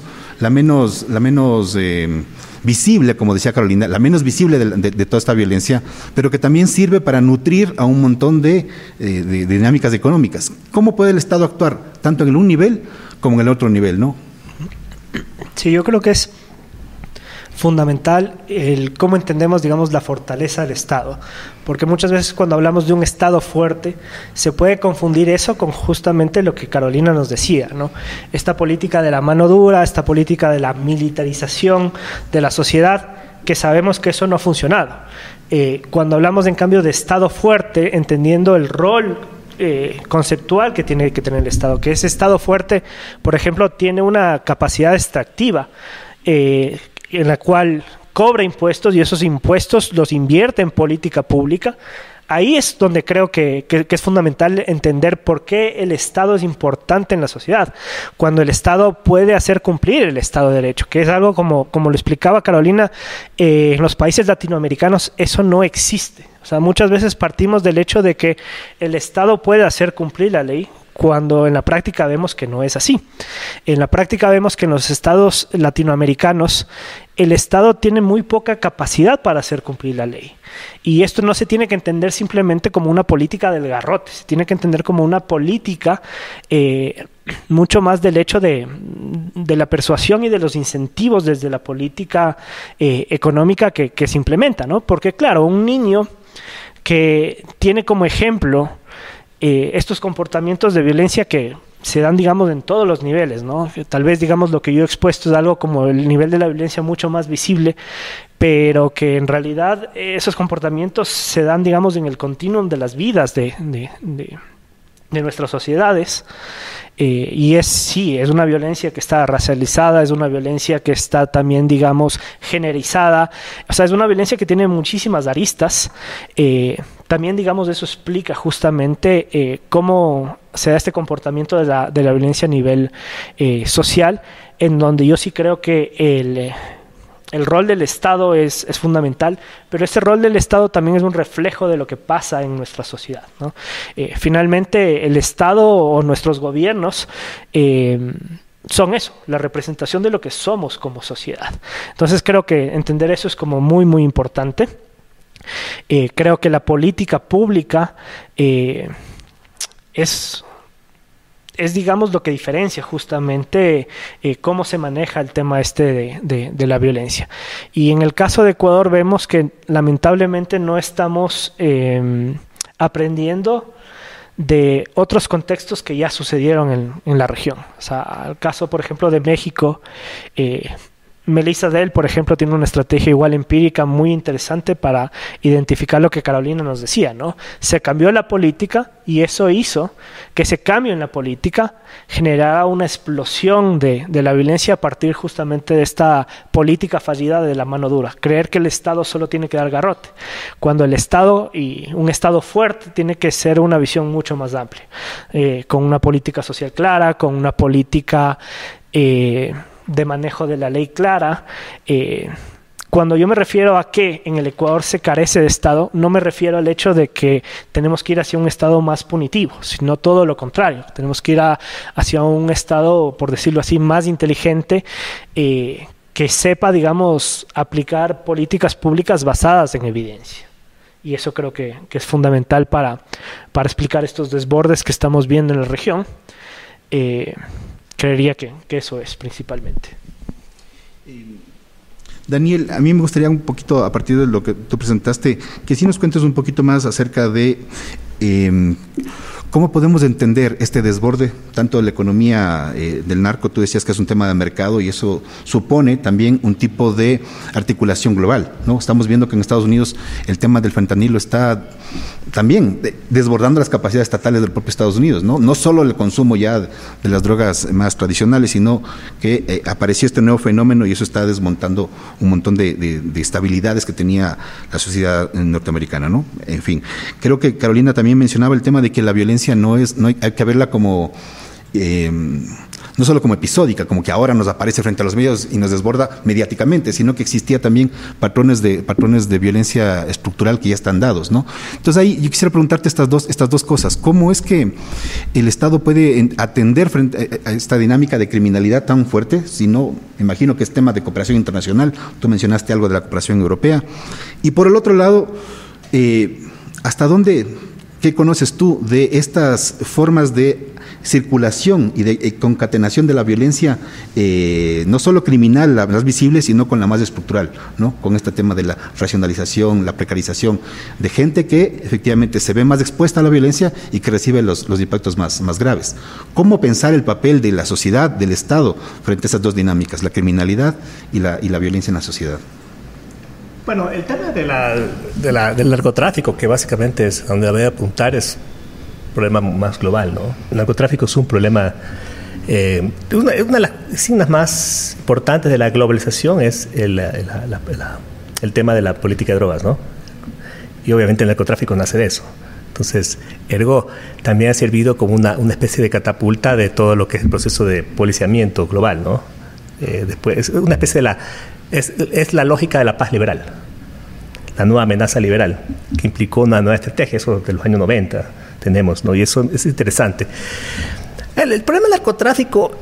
visible, como decía Carolina, la menos visible de toda esta violencia, pero que también sirve para nutrir a un montón de dinámicas económicas. ¿Cómo puede el Estado actuar, tanto en un nivel como en el otro nivel, no? Sí, yo creo que es fundamental el cómo entendemos, digamos, la fortaleza del Estado, porque muchas veces cuando hablamos de un Estado fuerte se puede confundir eso con justamente lo que Carolina nos decía, ¿no? Esta política de la mano dura, esta política de la militarización de la sociedad, que sabemos que eso no ha funcionado. Cuando hablamos en cambio de Estado fuerte, entendiendo el rol conceptual que tiene que tener el Estado, que ese Estado fuerte, por ejemplo, tiene una capacidad extractiva, en la cual cobra impuestos y esos impuestos los invierte en política pública. Ahí es donde creo que es fundamental entender por qué el Estado es importante en la sociedad, cuando el Estado puede hacer cumplir el Estado de Derecho, que es algo como lo explicaba Carolina, en los países latinoamericanos eso no existe. O O sea, muchas veces partimos del hecho de que el Estado puede hacer cumplir la ley, cuando en la práctica vemos que no es así. En la práctica vemos que en los estados latinoamericanos el Estado tiene muy poca capacidad para hacer cumplir la ley. Y esto no se tiene que entender simplemente como una política del garrote, se tiene que entender como una política mucho más del hecho de la persuasión y de los incentivos desde la política económica que se implementa, ¿no? Porque claro, un niño que tiene como ejemplo estos comportamientos de violencia que se dan, digamos, en todos los niveles, ¿no? Tal vez, digamos, lo que yo he expuesto es algo como el nivel de la violencia mucho más visible, pero que en realidad esos comportamientos se dan, digamos, en el continuum de las vidas de nuestras sociedades. Y es una violencia que está racializada, es una violencia que está también, digamos, generizada, o sea, es una violencia que tiene muchísimas aristas. También, digamos, eso explica justamente cómo se da este comportamiento de la violencia a nivel social, en donde yo sí creo que el rol del Estado es fundamental, pero ese rol del Estado también es un reflejo de lo que pasa en nuestra sociedad, ¿no? Finalmente, el Estado o nuestros gobiernos son eso, la representación de lo que somos como sociedad. Entonces creo que entender eso es como muy, muy importante. Creo que la política pública es, digamos, lo que diferencia justamente cómo se maneja el tema de la violencia. Y en el caso de Ecuador vemos que lamentablemente no estamos aprendiendo de otros contextos que ya sucedieron en la región. O sea, el caso, por ejemplo, de México, Melissa Dell, por ejemplo, tiene una estrategia igual empírica muy interesante para identificar lo que Carolina nos decía, ¿no? Se cambió la política y eso hizo que ese cambio en la política generara una explosión de la violencia a partir justamente de esta política fallida de la mano dura. Creer que el Estado solo tiene que dar garrote, cuando el Estado, y un Estado fuerte, tiene que ser una visión mucho más amplia, con una política social clara, con una política de manejo de la ley clara. Cuando yo me refiero a que en el Ecuador se carece de Estado, no me refiero al hecho de que tenemos que ir hacia un Estado más punitivo, sino todo lo contrario. Tenemos que ir hacia un Estado, por decirlo así, más inteligente, que sepa, digamos, aplicar políticas públicas basadas en evidencia. Y eso creo que es fundamental para explicar estos desbordes que estamos viendo en la región. Creería que eso es principalmente. Daniel, a mí me gustaría un poquito, a partir de lo que tú presentaste, que sí nos cuentes un poquito más acerca de cómo podemos entender este desborde, tanto de la economía del narco. Tú decías que es un tema de mercado y eso supone también un tipo de articulación global, ¿no? Estamos viendo que en Estados Unidos el tema del fentanilo está también desbordando las capacidades estatales del propio Estados Unidos, ¿no? No solo el consumo ya de las drogas más tradicionales, sino que apareció este nuevo fenómeno y eso está desmontando un montón de estabilidades que tenía la sociedad norteamericana, ¿no? En fin, creo que Carolina también mencionaba el tema de que la violencia no hay que verla como no solo como episódica, como que ahora nos aparece frente a los medios y nos desborda mediáticamente, sino que existía también patrones de violencia estructural que ya están dados, ¿no? Entonces ahí yo quisiera preguntarte estas dos cosas. ¿Cómo es que el Estado puede atender frente a esta dinámica de criminalidad tan fuerte? Si no, me imagino que es tema de cooperación internacional. Tú mencionaste algo de la cooperación europea. Y por el otro lado, ¿hasta dónde, qué conoces tú de estas formas de circulación y de concatenación de la violencia, no solo criminal, la más visible, sino con la más estructural, ¿no? Con este tema de la racionalización, la precarización de gente que efectivamente se ve más expuesta a la violencia y que recibe los impactos más graves. ¿Cómo pensar el papel de la sociedad, del Estado, frente a esas dos dinámicas, la criminalidad y la violencia en la sociedad? Bueno, el tema del narcotráfico, que básicamente es donde voy a apuntar, es problema más global, ¿no? El narcotráfico es un problema, una de las signas más importantes de la globalización es el tema de la política de drogas, ¿no? Y obviamente el narcotráfico nace de eso. Entonces, ergo, también ha servido como una especie de catapulta de todo lo que es el proceso de policiamiento global, ¿no? Después, una especie de es la lógica de la paz liberal. la nueva amenaza liberal, que implicó una nueva estrategia, eso de los años 90 tenemos, ¿no? Y eso es interesante. El problema del narcotráfico,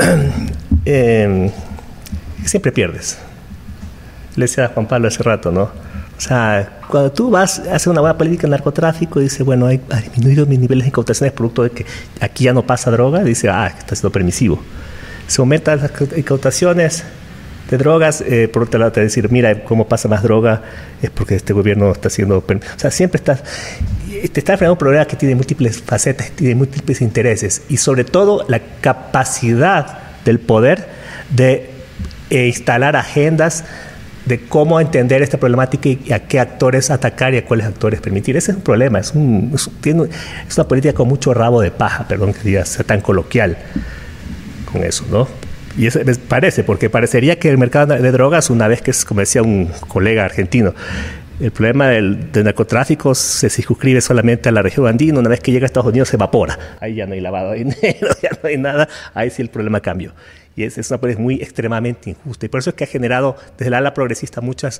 siempre pierdes. Le decía a Juan Pablo hace rato, ¿no? O sea, cuando tú haces una buena política de narcotráfico y dices, bueno, ha disminuido mis niveles de incautaciones producto de que aquí ya no pasa droga, dice, está siendo permisivo. Se aumentan las incautaciones de drogas, por otro lado te decir, mira, cómo pasa más droga, es porque este gobierno está haciendo... O sea, siempre te está enfrentando un problema que tiene múltiples facetas, tiene múltiples intereses, y sobre todo la capacidad del poder de instalar agendas de cómo entender esta problemática y a qué actores atacar y a cuáles actores permitir. Ese es un problema, es una política con mucho rabo de paja, perdón que diga, sea tan coloquial con eso, ¿no? Y eso me parece, porque parecería que el mercado de drogas, una vez que es, como decía un colega argentino, el problema del narcotráfico se circunscribe solamente a la región andina, una vez que llega a Estados Unidos se evapora. Ahí ya no hay lavado de dinero, ya no hay nada, ahí sí el problema cambió. Y es una política muy extremadamente injusta. Y por eso es que ha generado, desde el ala progresista, muchas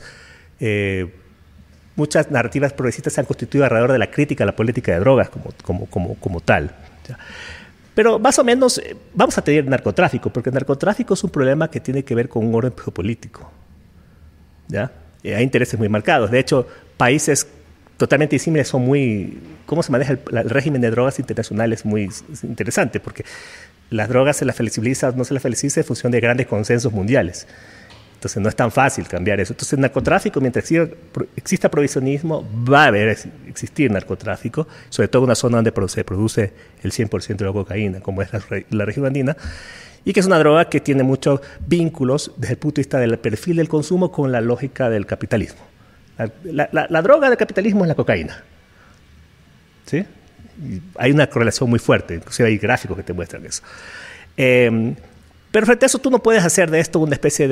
narrativas progresistas se han constituido alrededor de la crítica a la política de drogas como tal. Pero más o menos vamos a tener narcotráfico, porque el narcotráfico es un problema que tiene que ver con un orden geopolítico. ¿Ya? Hay intereses muy marcados. De hecho, países totalmente disímiles son muy... ¿Cómo se maneja el régimen de drogas internacional? Es muy interesante, porque las drogas se las flexibiliza o no se las flexibiliza en función de grandes consensos mundiales. Entonces no es tan fácil cambiar eso. Entonces el narcotráfico, mientras exista prohibicionismo, va a existir narcotráfico, sobre todo en una zona donde se produce el 100% de la cocaína, como es la región andina, y que es una droga que tiene muchos vínculos desde el punto de vista del perfil del consumo con la lógica del capitalismo. La droga del capitalismo es la cocaína. ¿Sí? Y hay una correlación muy fuerte, inclusive hay gráficos que te muestran eso. Pero frente a eso tú no puedes hacer de esto una especie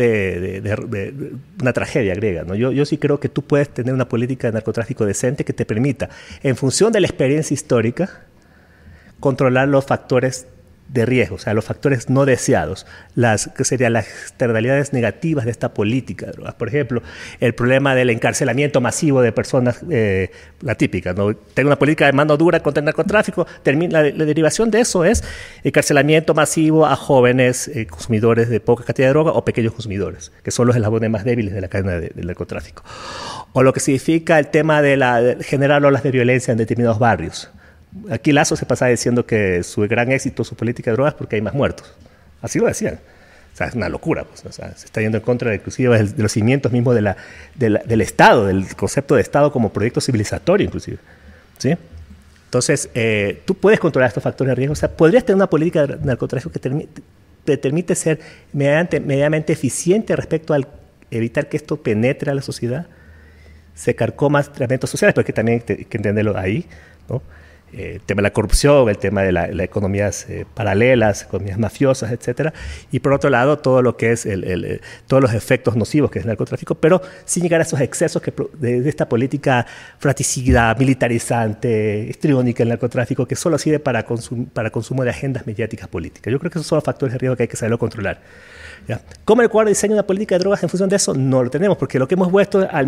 de una tragedia griega, ¿no? Yo sí creo que tú puedes tener una política de narcotráfico decente que te permita, en función de la experiencia histórica, controlar los factores de riesgo, o sea, los factores no deseados, que serían las externalidades negativas de esta política de drogas. Por ejemplo, el problema del encarcelamiento masivo de personas, la típica, ¿no? Tengo una política de mano dura contra el narcotráfico, la derivación de eso es encarcelamiento masivo a jóvenes consumidores de poca cantidad de droga o pequeños consumidores, que son los eslabones más débiles de la cadena del narcotráfico. O lo que significa el tema de generar olas de violencia en determinados barrios. Aquí Lazo se pasaba diciendo que su gran éxito, su política de drogas, porque hay más muertos. Así lo decían. O sea, es una locura. Pues, o sea, se está yendo en contra inclusive de los cimientos mismos del Estado, del concepto de Estado como proyecto civilizatorio, inclusive. ¿Sí? Entonces, tú puedes controlar estos factores de riesgo. O sea, podrías tener una política de narcotráfico que te permite ser medianamente eficiente respecto al evitar que esto penetre a la sociedad, se carcoma tratamientos sociales, porque también hay que entenderlo ahí, ¿no? El tema de la corrupción, el tema de las economías paralelas, economías mafiosas, etcétera, y por otro lado todo lo que es todos los efectos nocivos que es el narcotráfico, pero sin llegar a esos excesos de esta política fratricida, militarizante, histriónica del narcotráfico, que solo sirve para consumo de agendas mediáticas políticas. Yo creo que esos son los factores de riesgo que hay que saberlo controlar. ¿Ya? ¿Cómo el cuadro diseña una política de drogas en función de eso? No lo tenemos, porque lo que hemos vuelto al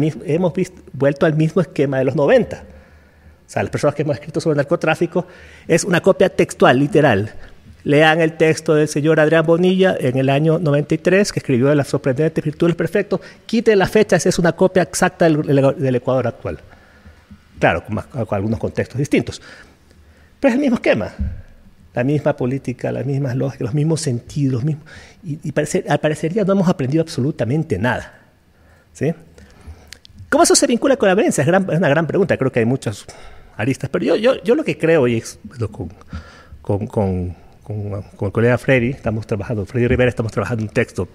mismo esquema de los 90. O sea, las personas que hemos escrito sobre narcotráfico es una copia textual, literal. Lean el texto del señor Adrián Bonilla en el año 93, que escribió de las sorprendentes virtudes perfectos. Quiten las fechas, es una copia exacta del Ecuador actual. Claro, con algunos contextos distintos. Pero es el mismo esquema. La misma política, las mismas lógicas, los mismos sentidos, al parecería no hemos aprendido absolutamente nada. ¿Sí? ¿Cómo eso se vincula con la violencia? Es una gran pregunta. Creo que hay muchas aristas. Pero yo lo que creo, y con el colega Freddy Rivera, estamos trabajando un texto.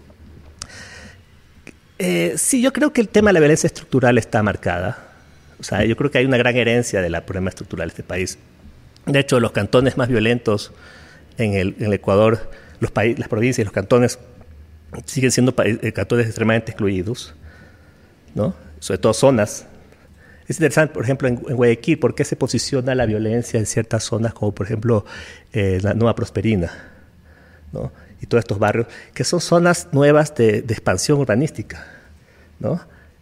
Sí, yo creo que el tema de la violencia estructural está marcada. O sea, yo creo que hay una gran herencia del problema estructural de este país. De hecho, los cantones más violentos en el Ecuador, las provincias y los cantones siguen siendo cantones extremadamente excluidos, ¿no? Sobre todo zonas. Es interesante, por ejemplo, en Guayaquil, por qué se posiciona la violencia en ciertas zonas, como por ejemplo la Nueva Prosperina, ¿no? Y todos estos barrios, que son zonas nuevas de expansión urbanística, ¿no?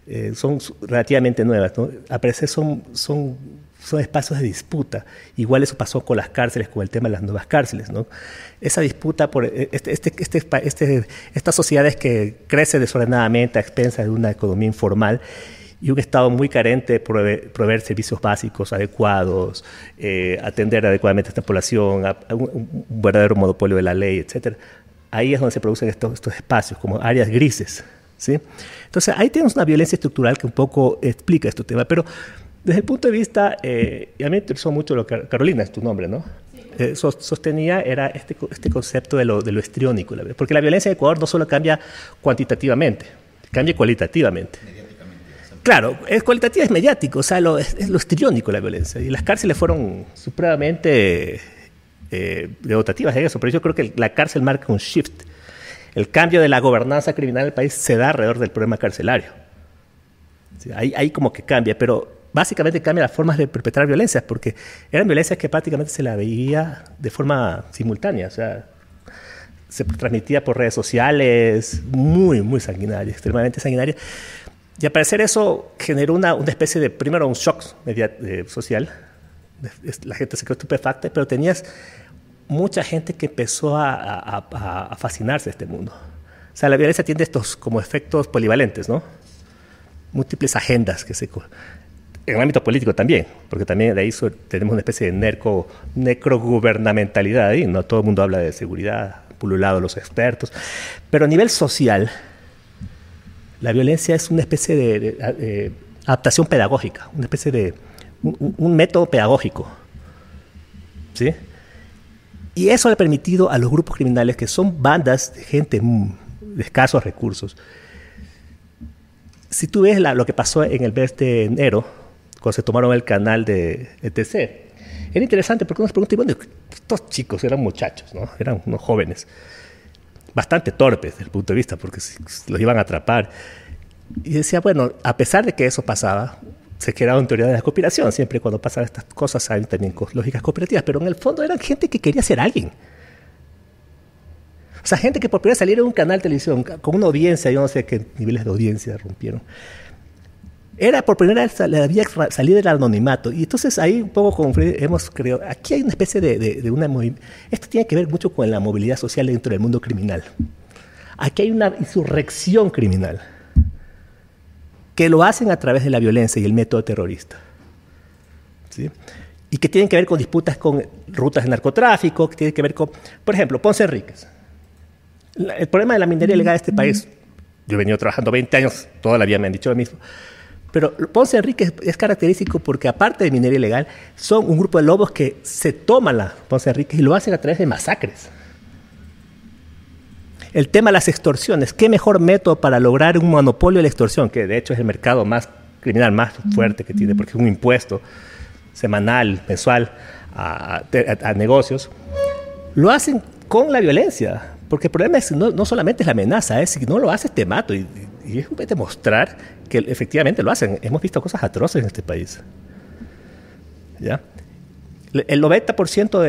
son relativamente nuevas, ¿no? A parecer son espacios de disputa. Igual eso pasó con las cárceles, con el tema de las nuevas cárceles, ¿no? Esa disputa por estas sociedades que crecen desordenadamente a expensas de una economía informal y un Estado muy carente de proveer servicios básicos adecuados, atender adecuadamente a esta población, a un verdadero monopolio de la ley, etc. Ahí es donde se producen estos espacios, como áreas grises, ¿sí? Entonces, ahí tenemos una violencia estructural que un poco explica este tema, pero desde el punto de vista, y a mí me interesó mucho lo que Carolina es tu nombre, ¿no? Sí. Sostenía era este concepto de lo histriónico, porque la violencia en Ecuador no solo cambia cuantitativamente, cambia cualitativamente. Claro, es cualitativo, es mediático, o sea, es lo histriónico la violencia, y las cárceles fueron supremamente devotativas en eso, pero yo creo que la cárcel marca un shift. El cambio de la gobernanza criminal del país se da alrededor del problema carcelario. Sí, ahí como que cambia, pero básicamente cambia las formas de perpetrar violencias, porque eran violencias que prácticamente se la veía de forma simultánea, o sea, se transmitía por redes sociales, muy, muy sanguinaria, extremadamente sanguinaria. Y al parecer eso generó una especie de, primero un shock social, la gente se quedó estupefacta, pero tenías mucha gente que empezó a fascinarse de este mundo. O sea, la violencia tiene estos como efectos polivalentes, ¿no? Múltiples agendas que se... En el ámbito político también, porque también de ahí tenemos una especie de necrogubernamentalidad ahí, ¿no? Todo el mundo habla de seguridad, pululado los expertos, pero a nivel social, la violencia es una especie de adaptación pedagógica, una especie de un método pedagógico, ¿sí? Y eso le ha permitido a los grupos criminales, que son bandas de gente de escasos recursos. Si tú ves lo que pasó en el mes de enero, cuando se tomaron el canal de ETC, era interesante porque uno se pregunta, bueno, estos chicos eran muchachos, ¿no? Eran unos jóvenes, bastante torpes desde el punto de vista, porque los iban a atrapar. Y decía, bueno, a pesar de que eso pasaba, se crearon teorías de la conspiración. Siempre cuando pasan estas cosas hay también lógicas cooperativas, pero en el fondo eran gente que quería ser alguien. O sea, gente que por primera vez salieron en un canal de televisión con una audiencia, yo no sé qué niveles de audiencia rompieron. Era por primera vez, había salido del anonimato. Y entonces ahí un poco como hemos creado, aquí hay una especie de una movimiento. Esto tiene que ver mucho con la movilidad social dentro del mundo criminal. Aquí hay una insurrección criminal que lo hacen a través de la violencia y el método terrorista, ¿sí? Y que tienen que ver con disputas con rutas de narcotráfico, que tienen que ver con, por ejemplo, Ponce Enríquez. El problema de la minería ilegal de este país, yo he venido trabajando 20 años, toda la vida me han dicho lo mismo, pero Ponce Enríquez es característico porque aparte de minería ilegal, son un grupo de lobos que se toman la Ponce Enríquez y lo hacen a través de masacres. El tema de las extorsiones, ¿qué mejor método para lograr un monopolio de la extorsión? Que de hecho es el mercado más criminal, más fuerte que tiene, porque es un impuesto semanal, mensual a negocios. Lo hacen con la violencia, porque el problema es no solamente es la amenaza, es si no lo haces te mato. Y es demostrar que efectivamente lo hacen. Hemos visto cosas atroces en este país, ¿ya? El 90%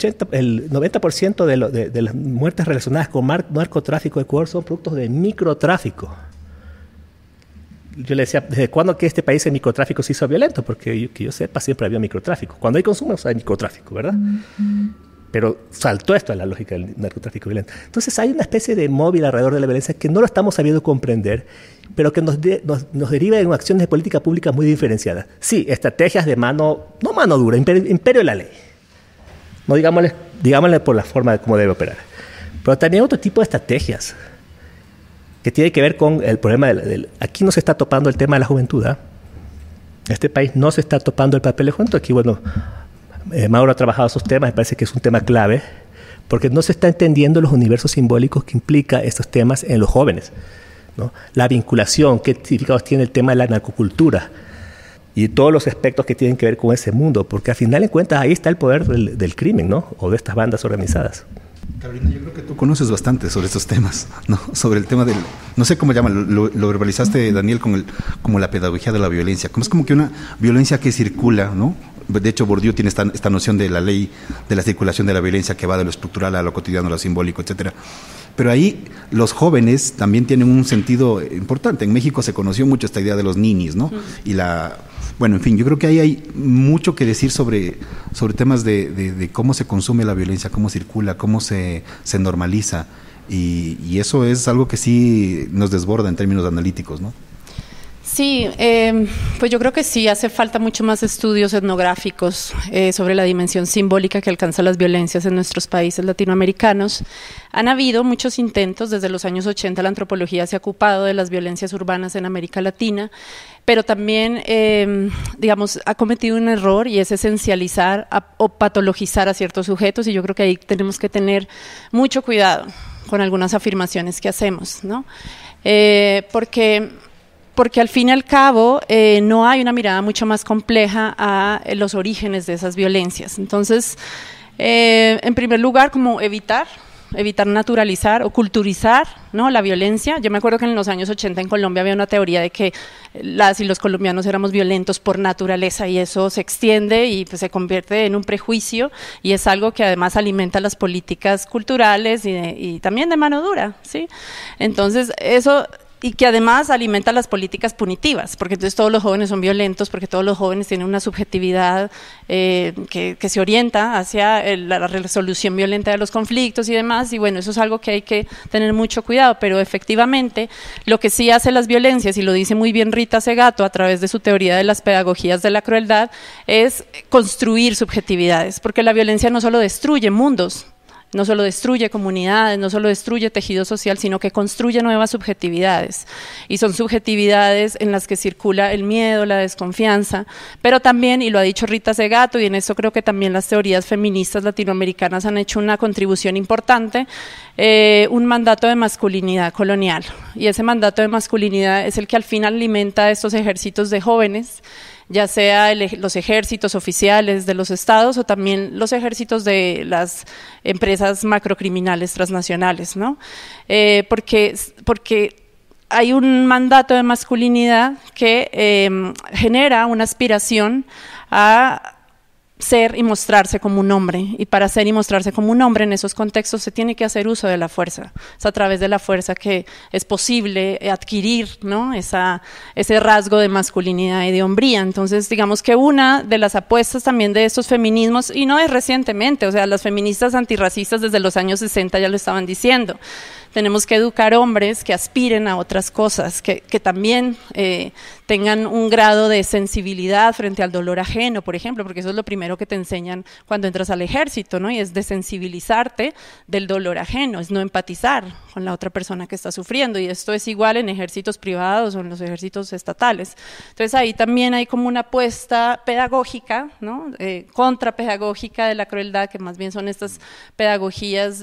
de las muertes relacionadas con narcotráfico de Ecuador son productos de microtráfico. Yo le decía, ¿desde cuándo que este país el microtráfico se hizo violento? Porque que yo sepa, siempre había microtráfico. Cuando hay consumo, hay microtráfico, ¿verdad? Pero saltó esto a la lógica del narcotráfico violento. Entonces hay una especie de móvil alrededor de la violencia que no lo estamos sabiendo comprender, pero que nos deriva en acciones de política pública muy diferenciadas. Sí, estrategias de no mano dura, imperio de la ley. No digámosle por la forma de cómo debe operar. Pero también otro tipo de estrategias que tiene que ver con el problema aquí no se está topando el tema de la juventud, ¿eh? Este país no se está topando el papel de juventud. Aquí, bueno, Mauro ha trabajado esos temas, me parece que es un tema clave, porque no se está entendiendo los universos simbólicos que implica estos temas en los jóvenes, ¿no? La vinculación, qué significados tiene el tema de la narcocultura y todos los aspectos que tienen que ver con ese mundo, porque al final de cuentas ahí está el poder del crimen, ¿no? O de estas bandas organizadas. Carolina, yo creo que tú conoces bastante sobre estos temas, ¿no? Sobre el tema del, no sé cómo llaman, lo verbalizaste, Daniel, como la pedagogía de la violencia. Es como que una violencia que circula, ¿no? De hecho, Bourdieu tiene esta noción de la ley de la circulación de la violencia que va de lo estructural a lo cotidiano, a lo simbólico, etcétera. Pero ahí los jóvenes también tienen un sentido importante. En México se conoció mucho esta idea de los ninis, ¿no? Y bueno, en fin, yo creo que ahí hay mucho que decir sobre temas de cómo se consume la violencia, cómo circula, cómo se normaliza. Y eso es algo que sí nos desborda en términos analíticos, ¿no? Sí, pues yo creo que sí hace falta mucho más estudios etnográficos sobre la dimensión simbólica que alcanzan las violencias en nuestros países latinoamericanos. Han habido muchos intentos, desde los años 80 la antropología se ha ocupado de las violencias urbanas en América Latina, pero también, digamos, ha cometido un error y es esencializar o patologizar a ciertos sujetos, y yo creo que ahí tenemos que tener mucho cuidado con algunas afirmaciones que hacemos, ¿no? Porque al fin y al cabo no hay una mirada mucho más compleja a los orígenes de esas violencias. Entonces, en primer lugar, como evitar naturalizar o culturizar, ¿no?, la violencia. Yo me acuerdo que en los años 80 en Colombia había una teoría de que las y los colombianos éramos violentos por naturaleza, y eso se extiende y pues se convierte en un prejuicio, y es algo que además alimenta las políticas culturales y también de mano dura, ¿sí? Entonces eso... Y que además alimenta las políticas punitivas, porque entonces todos los jóvenes son violentos, porque todos los jóvenes tienen una subjetividad que se orienta hacia la resolución violenta de los conflictos y demás, y bueno, eso es algo que hay que tener mucho cuidado, pero efectivamente lo que sí hace las violencias, y lo dice muy bien Rita Segato a través de su teoría de las pedagogías de la crueldad, es construir subjetividades, porque la violencia no solo destruye mundos, no solo destruye comunidades, no solo destruye tejido social, sino que construye nuevas subjetividades. Y son subjetividades en las que circula el miedo, la desconfianza, pero también, y lo ha dicho Rita Segato, y en eso creo que también las teorías feministas latinoamericanas han hecho una contribución importante, un mandato de masculinidad colonial. Y ese mandato de masculinidad es el que al final alimenta estos ejércitos de jóvenes, ya sea los ejércitos oficiales de los estados o también los ejércitos de las empresas macrocriminales transnacionales, ¿no? Porque hay un mandato de masculinidad que genera una aspiración a ser y mostrarse como un hombre, y para ser y mostrarse como un hombre en esos contextos se tiene que hacer uso de la fuerza. Es a través de la fuerza que es posible adquirir, ¿no?, ese rasgo de masculinidad y de hombría. Entonces, digamos que una de las apuestas también de estos feminismos, y no es recientemente, o sea, las feministas antirracistas desde los años 60 ya lo estaban diciendo, tenemos que educar hombres que aspiren a otras cosas, que también tengan un grado de sensibilidad frente al dolor ajeno, por ejemplo, porque eso es lo primero que te enseñan cuando entras al ejército, ¿no? Y es desensibilizarte del dolor ajeno, es no empatizar con la otra persona que está sufriendo, y esto es igual en ejércitos privados o en los ejércitos estatales. Entonces ahí también hay como una apuesta pedagógica, ¿no?, contrapedagógica de la crueldad, que más bien son estas pedagogías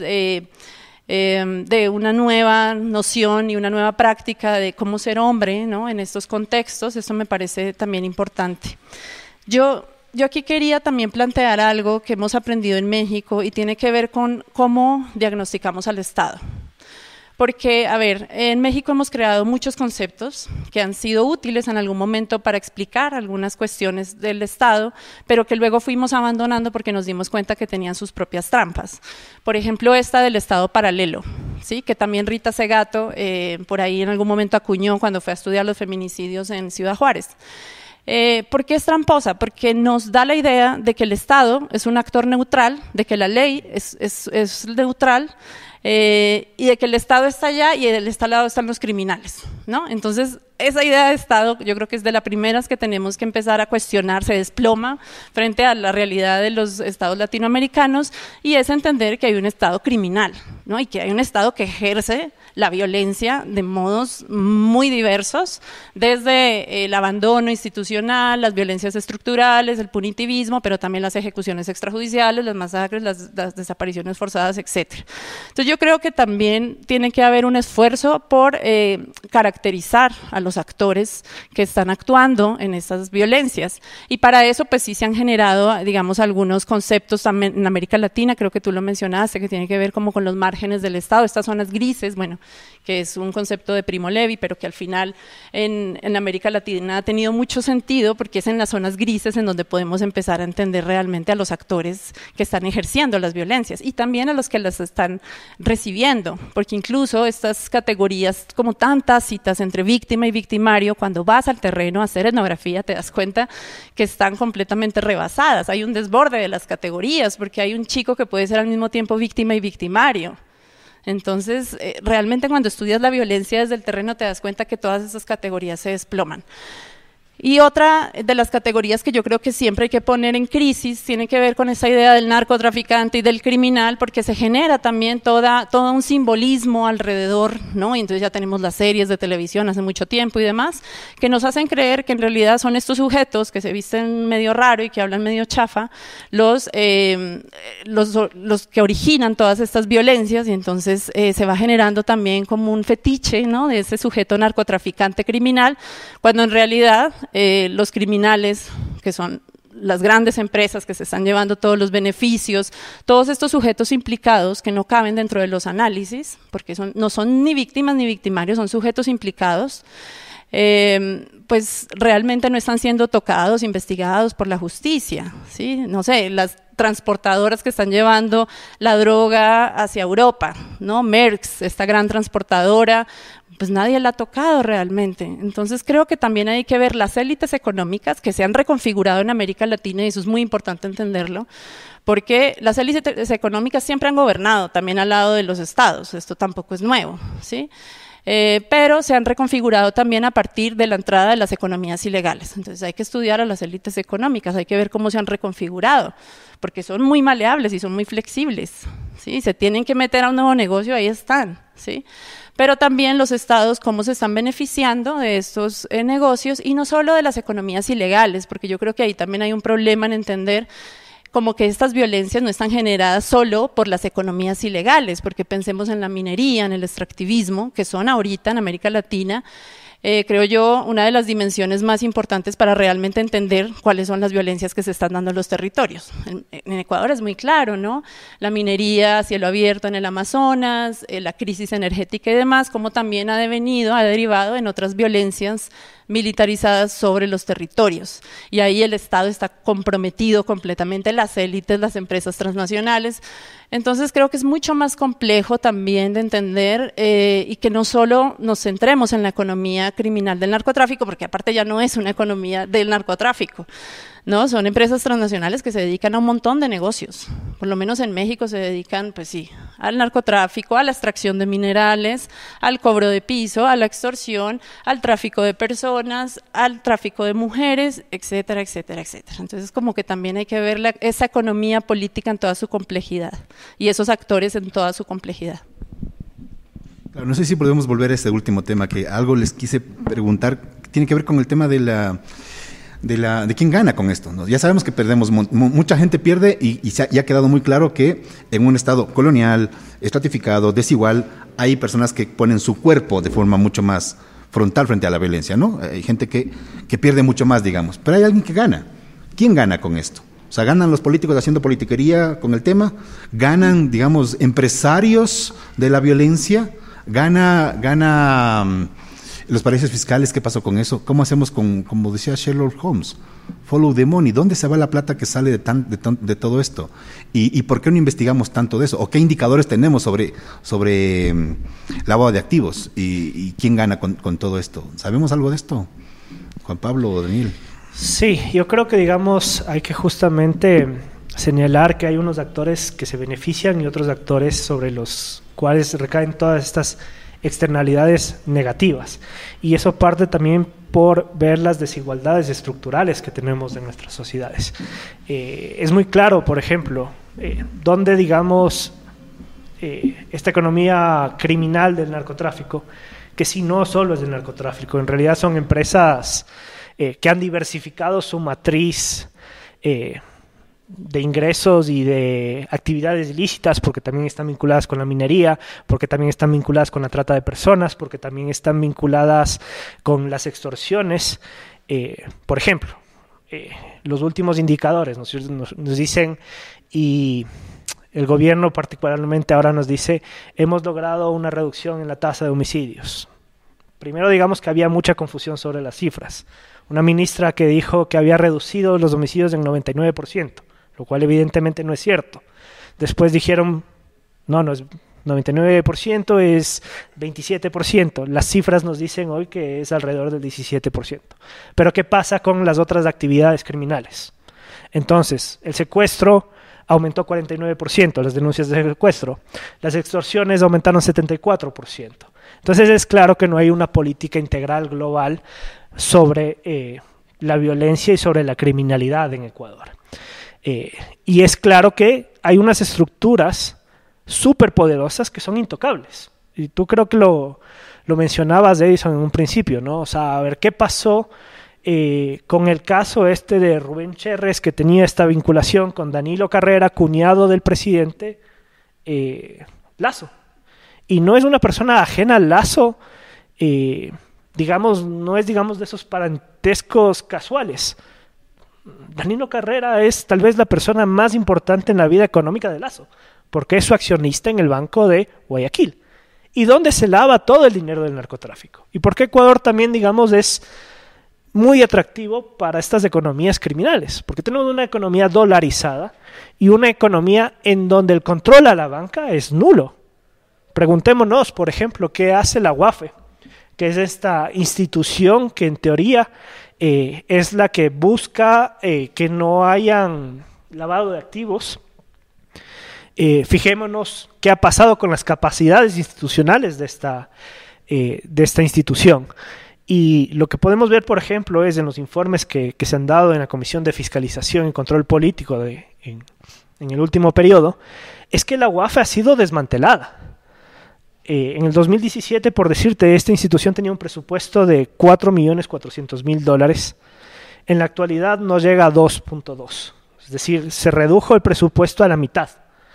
de una nueva noción y una nueva práctica de cómo ser hombre, ¿no?, en estos contextos. Eso me parece también importante. Yo aquí quería también plantear algo que hemos aprendido en México y tiene que ver con cómo diagnosticamos al Estado. Porque, a ver, en México hemos creado muchos conceptos que han sido útiles en algún momento para explicar algunas cuestiones del Estado, pero que luego fuimos abandonando porque nos dimos cuenta que tenían sus propias trampas. Por ejemplo, esta del Estado paralelo, ¿sí?, que también Rita Segato por ahí en algún momento acuñó cuando fue a estudiar los feminicidios en Ciudad Juárez. ¿Por qué es tramposa? Porque nos da la idea de que el Estado es un actor neutral, de que la ley es neutral, y de que el Estado está allá y del este lado están los criminales, ¿no? Entonces, esa idea de Estado yo creo que es de las primeras que tenemos que empezar a cuestionar, se desploma frente a la realidad de los estados latinoamericanos, y es entender que hay un Estado criminal, ¿no?, y que hay un Estado que ejerce la violencia de modos muy diversos, desde el abandono institucional, las violencias estructurales, el punitivismo, pero también las ejecuciones extrajudiciales, las masacres, las desapariciones forzadas, etc. Entonces yo creo que también tiene que haber un esfuerzo por caracterizar a los actores que están actuando en estas violencias. Y para eso, pues sí se han generado, digamos, algunos conceptos también en América Latina, creo que tú lo mencionaste, que tiene que ver como con los márgenes del Estado, estas zonas grises, bueno, que es un concepto de Primo Levi, pero que al final en América Latina ha tenido mucho sentido porque es en las zonas grises en donde podemos empezar a entender realmente a los actores que están ejerciendo las violencias y también a los que las están recibiendo, porque incluso estas categorías como tan tácitas entre víctima y victimario, cuando vas al terreno a hacer etnografía te das cuenta que están completamente rebasadas, hay un desborde de las categorías porque hay un chico que puede ser al mismo tiempo víctima y victimario. Entonces, realmente cuando estudias la violencia desde el terreno te das cuenta que todas esas categorías se desploman. Y otra de las categorías que yo creo que siempre hay que poner en crisis tiene que ver con esa idea del narcotraficante y del criminal, porque se genera también todo un simbolismo alrededor, ¿no? Y entonces ya tenemos las series de televisión hace mucho tiempo y demás, que nos hacen creer que en realidad son estos sujetos que se visten medio raro y que hablan medio chafa, los que originan todas estas violencias, y entonces se va generando también como un fetiche, ¿no? De ese sujeto narcotraficante criminal, cuando en realidad los criminales, que son las grandes empresas que se están llevando todos los beneficios, todos estos sujetos implicados que no caben dentro de los análisis, porque no son ni víctimas ni victimarios, son sujetos implicados, pues realmente no están siendo tocados, investigados por la justicia, ¿sí? No sé, las transportadoras que están llevando la droga hacia Europa, ¿no? Maersk, esta gran transportadora, pues nadie la ha tocado realmente. Entonces creo que también hay que ver las élites económicas que se han reconfigurado en América Latina, y eso es muy importante entenderlo, porque las élites económicas siempre han gobernado también al lado de los estados, esto tampoco es nuevo, ¿sí? Pero se han reconfigurado también a partir de la entrada de las economías ilegales. Entonces hay que estudiar a las élites económicas, hay que ver cómo se han reconfigurado, porque son muy maleables y son muy flexibles, ¿sí? Se tienen que meter a un nuevo negocio, ahí están, ¿sí? Pero también los estados cómo se están beneficiando de estos negocios, y no solo de las economías ilegales, porque yo creo que ahí también hay un problema en entender como que estas violencias no están generadas solo por las economías ilegales, porque pensemos en la minería, en el extractivismo, que son ahorita en América Latina, creo yo, una de las dimensiones más importantes para realmente entender cuáles son las violencias que se están dando en los territorios. En Ecuador es muy claro, ¿no? La minería a cielo abierto en el Amazonas, la crisis energética y demás, como también ha derivado en otras violencias militarizadas sobre los territorios. Y ahí el Estado está comprometido completamente, las élites, las empresas transnacionales. Entonces creo que es mucho más complejo también de entender y que no solo nos centremos en la economía criminal del narcotráfico, porque aparte ya no es una economía del narcotráfico, ¿no? Son empresas transnacionales que se dedican a un montón de negocios. Por lo menos en México se dedican, pues sí, al narcotráfico, a la extracción de minerales, al cobro de piso, a la extorsión, al tráfico de personas, al tráfico de mujeres, etcétera, etcétera, etcétera. Entonces como que también hay que ver esa economía política en toda su complejidad y esos actores en toda su complejidad. Claro, no sé si podemos volver a este último tema, que algo les quise preguntar, tiene que ver con el tema de quién gana con esto, ¿no? Ya sabemos que perdemos, mucha gente pierde y ya ha quedado muy claro que en un estado colonial, estratificado, desigual, hay personas que ponen su cuerpo de forma mucho más frontal frente a la violencia, ¿no? Hay gente que pierde mucho más, digamos, pero hay alguien que gana. ¿Quién gana con esto? O sea, ¿ganan los políticos haciendo politiquería con el tema? ¿Ganan, digamos, empresarios de la violencia? ¿Gana los paraísos fiscales? ¿Qué pasó con eso? ¿Cómo hacemos como decía Sherlock Holmes? Follow the money. ¿Dónde se va la plata que sale de todo esto? ¿Y por qué no investigamos tanto de eso? ¿O qué indicadores tenemos sobre lavado de activos? ¿Y quién gana con todo esto? ¿Sabemos algo de esto? Juan Pablo o Daniel. Sí, yo creo que, digamos, hay que justamente señalar que hay unos actores que se benefician y otros actores sobre los cuales recaen todas estas externalidades negativas. Y eso parte también por ver las desigualdades estructurales que tenemos en nuestras sociedades. Es muy claro, por ejemplo, donde, digamos, esta economía criminal del narcotráfico, que si no solo es del narcotráfico, en realidad son empresas que han diversificado su matriz ingresos y de actividades ilícitas, porque también están vinculadas con la minería, porque también están vinculadas con la trata de personas, porque también están vinculadas con las extorsiones. Por ejemplo, los últimos indicadores nos dicen, y el gobierno particularmente ahora nos dice, hemos logrado una reducción en la tasa de homicidios. Primero digamos que había mucha confusión sobre las cifras. Una ministra que dijo que había reducido los homicidios en 99%, lo cual evidentemente no es cierto. Después dijeron, no es 99%, es 27%. Las cifras nos dicen hoy que es alrededor del 17%. Pero ¿qué pasa con las otras actividades criminales? Entonces, el secuestro aumentó 49%, las denuncias de secuestro. Las extorsiones aumentaron 74%. Entonces es claro que no hay una política integral global sobre la violencia y sobre la criminalidad en Ecuador. Y es claro que hay unas estructuras súper poderosas que son intocables. Y tú creo que lo mencionabas, Edison, en un principio, ¿no? O sea, a ver, ¿qué pasó con el caso de Rubén Cherres, que tenía esta vinculación con Danilo Carrera, cuñado del presidente Lasso? Y no es una persona ajena al Lasso, no es de esos parentescos casuales. Danilo Carrera es tal vez la persona más importante en la vida económica de Lasso, porque es su accionista en el Banco de Guayaquil, y donde se lava todo el dinero del narcotráfico. Y porque Ecuador también, es muy atractivo para estas economías criminales, porque tenemos una economía dolarizada y una economía en donde el control a la banca es nulo. Preguntémonos, por ejemplo, qué hace la UAFE, que es esta institución que en teoría es la que busca que no hayan lavado de activos. Fijémonos qué ha pasado con las capacidades institucionales de esta institución. Y lo que podemos ver, por ejemplo, es en los informes que se han dado en la Comisión de Fiscalización y Control Político en el último periodo, es que la UAFE ha sido desmantelada. En el 2017, por decirte, esta institución tenía un presupuesto de $4.400.000. En la actualidad no llega a 2.2. Es decir, se redujo el presupuesto a la mitad.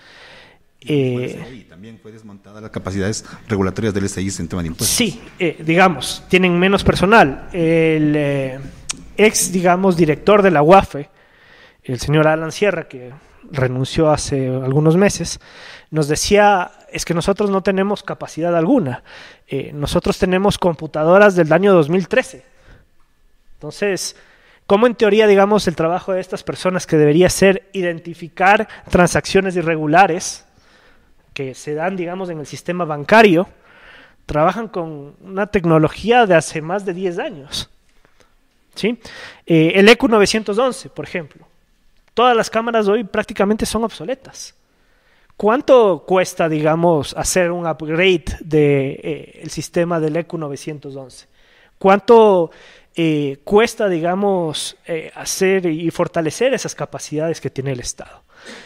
Y también fue desmontada las capacidades regulatorias del SI en tema de impuestos. Sí, tienen menos personal. El director de la UAFE, el señor Alan Sierra, que renunció hace algunos meses, nos decía, es que nosotros no tenemos capacidad alguna. Nosotros tenemos computadoras del año 2013. Entonces, ¿cómo en teoría, el trabajo de estas personas, que debería ser identificar transacciones irregulares que se dan, en el sistema bancario, trabajan con una tecnología de hace más de 10 años? ¿Sí? El ECU 911, por ejemplo. Todas las cámaras hoy prácticamente son obsoletas. ¿Cuánto cuesta, hacer un upgrade del sistema del ECU 911? ¿Cuánto cuesta, hacer y fortalecer esas capacidades que tiene el Estado?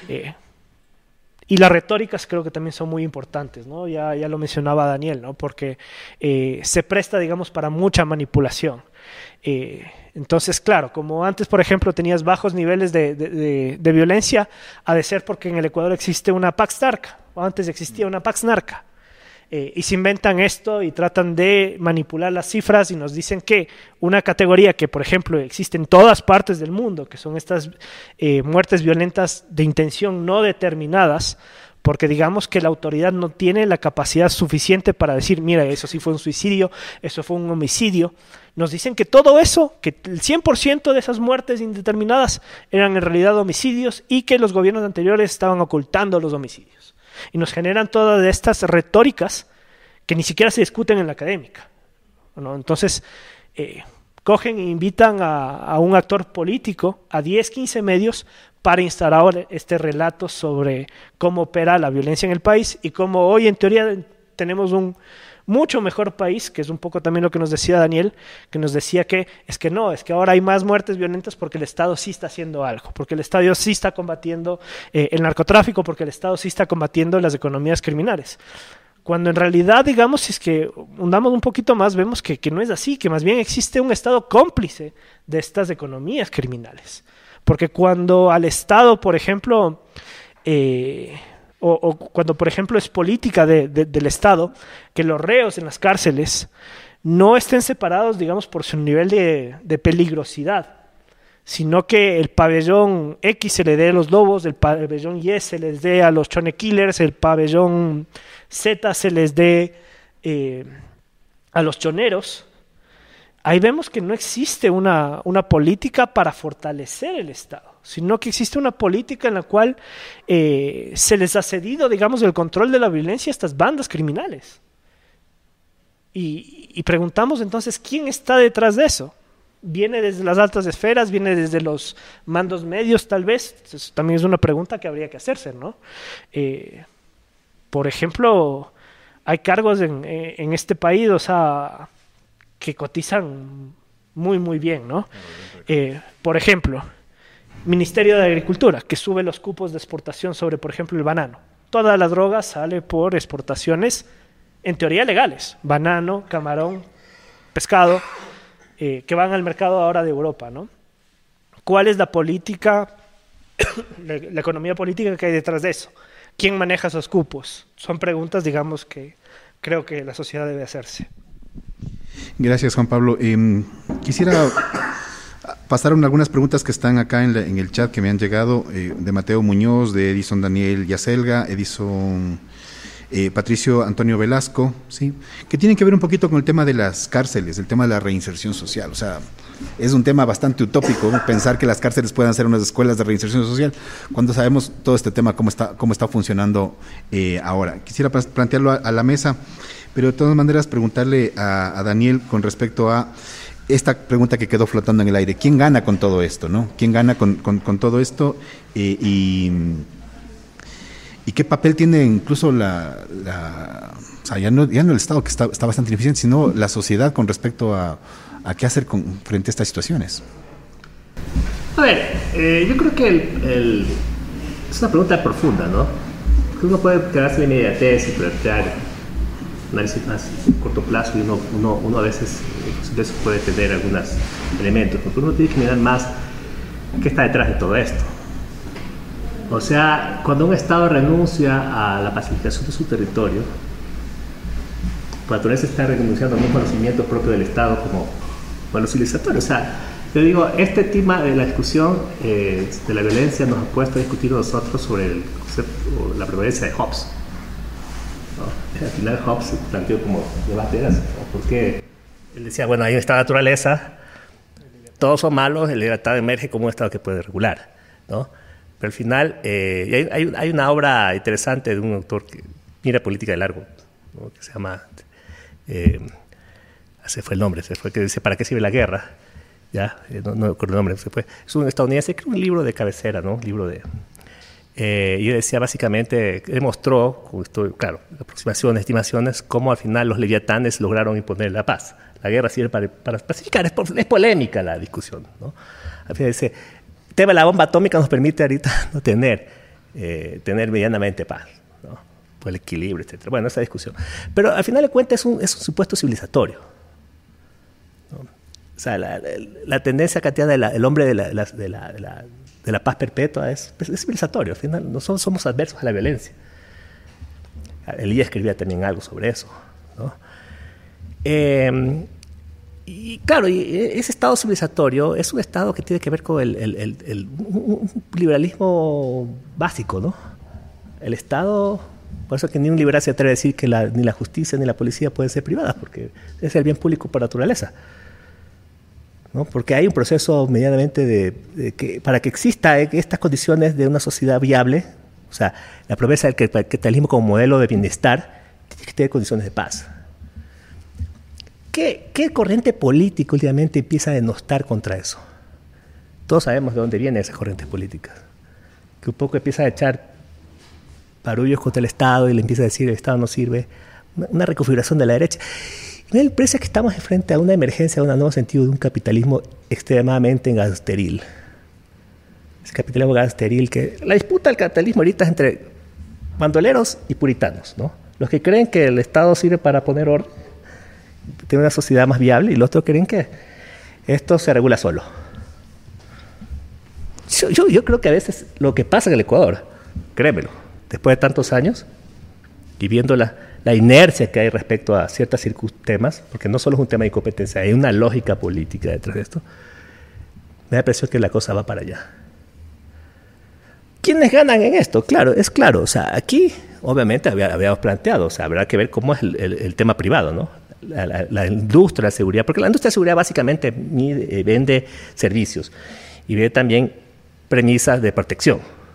Y las retóricas creo que también son muy importantes, ¿no? Ya lo mencionaba Daniel, ¿no? Porque se presta, para mucha manipulación. Entonces, claro, como antes, por ejemplo, tenías bajos niveles de violencia, ha de ser porque en el Ecuador existe una Pax Narca, o antes existía una Pax Narca. Y se inventan esto y tratan de manipular las cifras y nos dicen que una categoría que, por ejemplo, existe en todas partes del mundo, que son estas muertes violentas de intención no determinadas, porque que la autoridad no tiene la capacidad suficiente para decir, mira, eso sí fue un suicidio, eso fue un homicidio. Nos dicen que todo eso, que el 100% de esas muertes indeterminadas eran en realidad homicidios y que los gobiernos anteriores estaban ocultando los homicidios. Y nos generan todas estas retóricas que ni siquiera se discuten en la académica, ¿no? Entonces, cogen e invitan a un actor político, a 10, 15 medios, para instalar este relato sobre cómo opera la violencia en el país y cómo hoy, en teoría, tenemos un mucho mejor país, que es un poco también lo que nos decía Daniel, que nos decía que ahora hay más muertes violentas porque el Estado sí está haciendo algo, porque el Estado sí está combatiendo el narcotráfico, porque el Estado sí está combatiendo las economías criminales. Cuando en realidad, si es que hundamos un poquito más, vemos que no es así, que más bien existe un Estado cómplice de estas economías criminales. Porque cuando al Estado, por ejemplo, o cuando, por ejemplo, es política del Estado, que los reos en las cárceles no estén separados, digamos, por su nivel de peligrosidad, sino que el pabellón X se le dé a los lobos, el pabellón Y se les dé a los chone killers, el pabellón Z se les dé a los choneros. Ahí vemos que no existe una política para fortalecer el Estado, sino que existe una política en la cual se les ha cedido, digamos, el control de la violencia a estas bandas criminales. Y preguntamos entonces, ¿quién está detrás de eso? ¿Viene desde las altas esferas? ¿Viene desde los mandos medios, tal vez? Eso también es una pregunta que habría que hacerse, ¿no? Por ejemplo, hay cargos en este país, o sea, que cotizan muy, muy bien, ¿no? Por ejemplo, Ministerio de Agricultura, que sube los cupos de exportación sobre, por ejemplo, el banano. Toda la droga sale por exportaciones, en teoría, legales. Banano, camarón, pescado, que van al mercado ahora de Europa, ¿no? ¿Cuál es la política, la economía política que hay detrás de eso? ¿Quién maneja esos cupos? Son preguntas, digamos, que creo que la sociedad debe hacerse. Gracias, Juan Pablo. Quisiera pasar algunas preguntas que están acá en el chat que me han llegado, de Mateo Muñoz, de Edison Daniel Yacelga, Patricio Antonio Velasco, ¿sí? Que tienen que ver un poquito con el tema de las cárceles, el tema de la reinserción social. O sea, es un tema bastante utópico, ¿no? Pensar que las cárceles puedan ser unas escuelas de reinserción social cuando sabemos todo este tema, cómo está funcionando ahora. Quisiera plantearlo a la mesa, pero de todas maneras preguntarle a Daniel con respecto a esta pregunta que quedó flotando en el aire. ¿Quién gana con todo esto, no? ¿Quién gana con todo esto? ¿Y qué papel tiene incluso o sea, ya no el Estado, que está bastante ineficiente, sino la sociedad con respecto a qué hacer frente a estas situaciones? A ver, yo creo que es una pregunta profunda, ¿no? Uno puede quedarse en inmediatez y plantear análisis más a corto plazo, y uno a veces puede tener algunos elementos, pero uno tiene que mirar más qué está detrás de todo esto. O sea, cuando un Estado renuncia a la pacificación de su territorio, por naturaleza está renunciando a un conocimiento propio del Estado como lo civilizatorio. O sea, yo digo, este tema de la discusión de la violencia nos ha puesto a discutir nosotros sobre el concepto, la prevalencia de Hobbes, ¿no? Al final Hobbes se planteó como debate, porque él decía, bueno, hay un estado de naturaleza, todos son malos, la libertad emerge como un estado que puede regular, ¿no? Pero al final, hay una obra interesante de un autor que mira política de largo, ¿no? Que se llama, se fue el nombre, que dice, ¿para qué sirve la guerra? Ya, no recuerdo el nombre, es un estadounidense, que es un libro de cabecera, ¿no? Un libro de... y él decía básicamente, demostró, claro, aproximaciones, estimaciones, cómo al final los leviatanes lograron imponer la paz. La guerra sirve para pacificar, es polémica la discusión, ¿no? Al final dice, el tema de la bomba atómica nos permite ahorita no tener medianamente paz, ¿no? Por el equilibrio, etc. Bueno, esa discusión. Pero al final de cuentas es un supuesto civilizatorio, ¿no? O sea, la tendencia cateada del hombre de la paz perpetua es civilizatorio. Al final no somos adversos a la violencia. Elías escribía también algo sobre eso, ¿no? Y claro, ese estado civilizatorio es un estado que tiene que ver con un liberalismo básico, ¿no? El Estado, por eso que ni un liberal se atreve a decir que ni la justicia ni la policía pueden ser privadas, porque es el bien público por naturaleza, ¿no? Porque hay un proceso medianamente para que exista estas condiciones de una sociedad viable, o sea, la promesa del capitalismo como modelo de bienestar, tiene que tener condiciones de paz. ¿Qué corriente política últimamente empieza a denostar contra eso? Todos sabemos de dónde vienen esas corrientes políticas, que un poco empieza a echar barullos contra el Estado y le empieza a decir el Estado no sirve, una reconfiguración de la derecha. Me parece que estamos frente a una emergencia, a un nuevo sentido de un capitalismo extremadamente gangsteril. Ese capitalismo gangsteril que... La disputa del capitalismo ahorita es entre bandoleros y puritanos, ¿no? Los que creen que el Estado sirve para poner orden, tener una sociedad más viable, y los otros creen que esto se regula solo. Yo creo que a veces lo que pasa en el Ecuador, créemelo, después de tantos años y viendo la inercia que hay respecto a ciertos temas, porque no solo es un tema de incompetencia, hay una lógica política detrás de esto, me da la impresión que la cosa va para allá. ¿Quiénes ganan en esto? Claro, es claro. O sea, aquí, obviamente, habíamos planteado, o sea, habrá que ver cómo es el tema privado, ¿no? La industria de seguridad, porque la industria de seguridad básicamente vende servicios y vende también premisas de protección,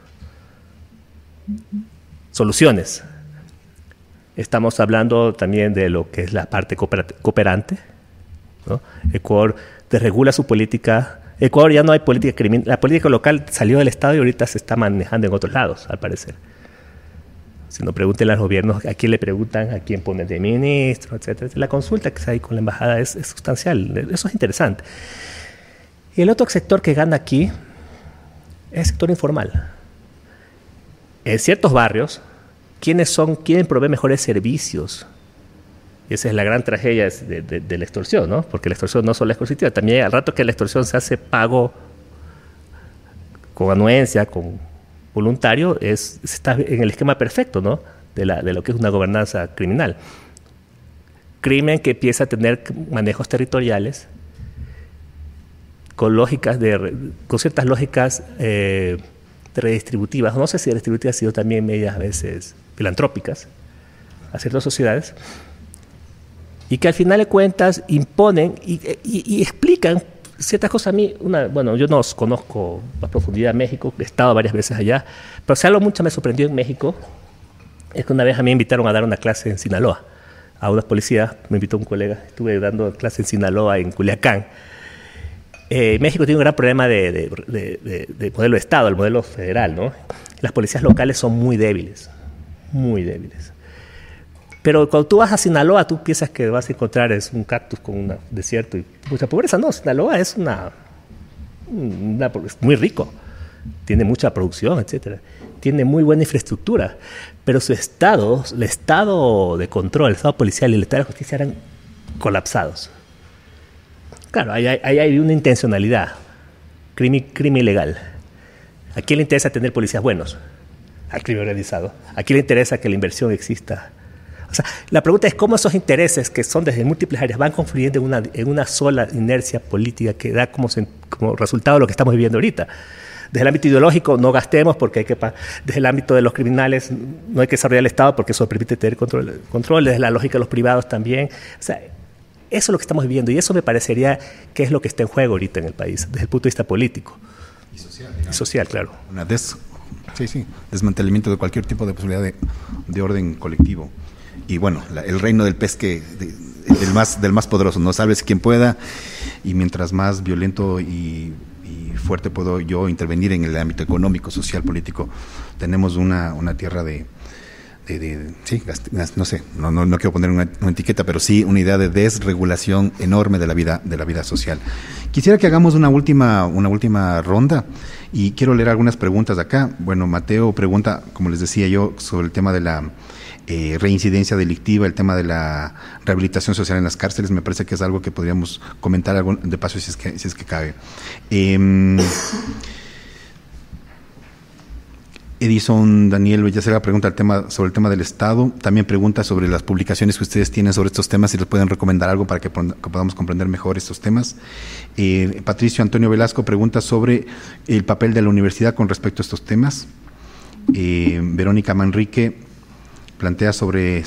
soluciones. Estamos hablando también de lo que es la parte cooperante, ¿no? Ecuador desregula su política. Ecuador ya no hay política criminal. La política local salió del Estado y ahorita se está manejando en otros lados, al parecer. Si no, pregúntenle a los gobiernos a quién le preguntan, a quién ponen de ministro, etcétera. La consulta que se hay con la embajada es sustancial. Eso es interesante. Y el otro sector que gana aquí es el sector informal. En ciertos barrios, ¿quién provee mejores servicios? Y esa es la gran tragedia de la extorsión, ¿no? Porque la extorsión no solo es coercitiva, también al rato que la extorsión se hace pago con anuencia, con voluntario, está en el esquema perfecto, ¿no? de lo que es una gobernanza criminal. Crimen que empieza a tener manejos territoriales con ciertas lógicas redistributivas, no sé si redistributivas, sino también medias a veces filantrópicas a ciertas sociedades, y que al final de cuentas imponen y explican ciertas cosas. A mí, yo no conozco a profundidad México, he estado varias veces allá, pero si algo mucho me sorprendió en México es que una vez a mí me invitaron a dar una clase en Sinaloa, a unos policías, me invitó un colega, estuve dando clase en Sinaloa, en Culiacán. México tiene un gran problema de modelo de Estado, el modelo federal, ¿no? Las policías locales son muy débiles, muy débiles. Pero cuando tú vas a Sinaloa, tú piensas que vas a encontrar un cactus con un desierto y mucha pobreza. No, Sinaloa es es muy rico, tiene mucha producción, etcétera. Tiene muy buena infraestructura, pero el estado de control, el estado policial y el estado de justicia eran colapsados. Claro, ahí hay una intencionalidad, crimen ilegal. ¿A quién le interesa tener policías buenos? Al crimen organizado. ¿A quién le interesa que la inversión exista? O sea, la pregunta es cómo esos intereses, que son desde múltiples áreas, van confluyendo en una sola inercia política que da como resultado lo que estamos viviendo ahorita. Desde el ámbito ideológico, no gastemos porque hay que pagar. Desde el ámbito de los criminales, no hay que desarrollar el Estado porque eso permite tener control. Desde la lógica de los privados también. O sea, eso es lo que estamos viviendo y eso me parecería que es lo que está en juego ahorita en el país, desde el punto de vista político. Y social. Digamos. Y social, claro. Desmantelamiento de cualquier tipo de posibilidad de orden colectivo. Y bueno, el reino del pez del más poderoso, no sabes quién pueda, y mientras más violento y fuerte puedo yo intervenir en el ámbito económico, social, político, tenemos una tierra no sé, no quiero poner una etiqueta, pero sí una idea de desregulación enorme de la vida social. Quisiera que hagamos una última ronda y quiero leer algunas preguntas de acá. Bueno, Mateo pregunta, como les decía yo, sobre el tema de la reincidencia delictiva, el tema de la rehabilitación social en las cárceles. Me parece que es algo que podríamos comentar de paso si es que cabe. Edison Daniel Bellacerra pregunta sobre el tema del Estado. También pregunta sobre las publicaciones que ustedes tienen sobre estos temas, si les pueden recomendar algo para que podamos comprender mejor estos temas. Patricio Antonio Velasco pregunta sobre el papel de la universidad con respecto a estos temas. Verónica Manrique plantea sobre,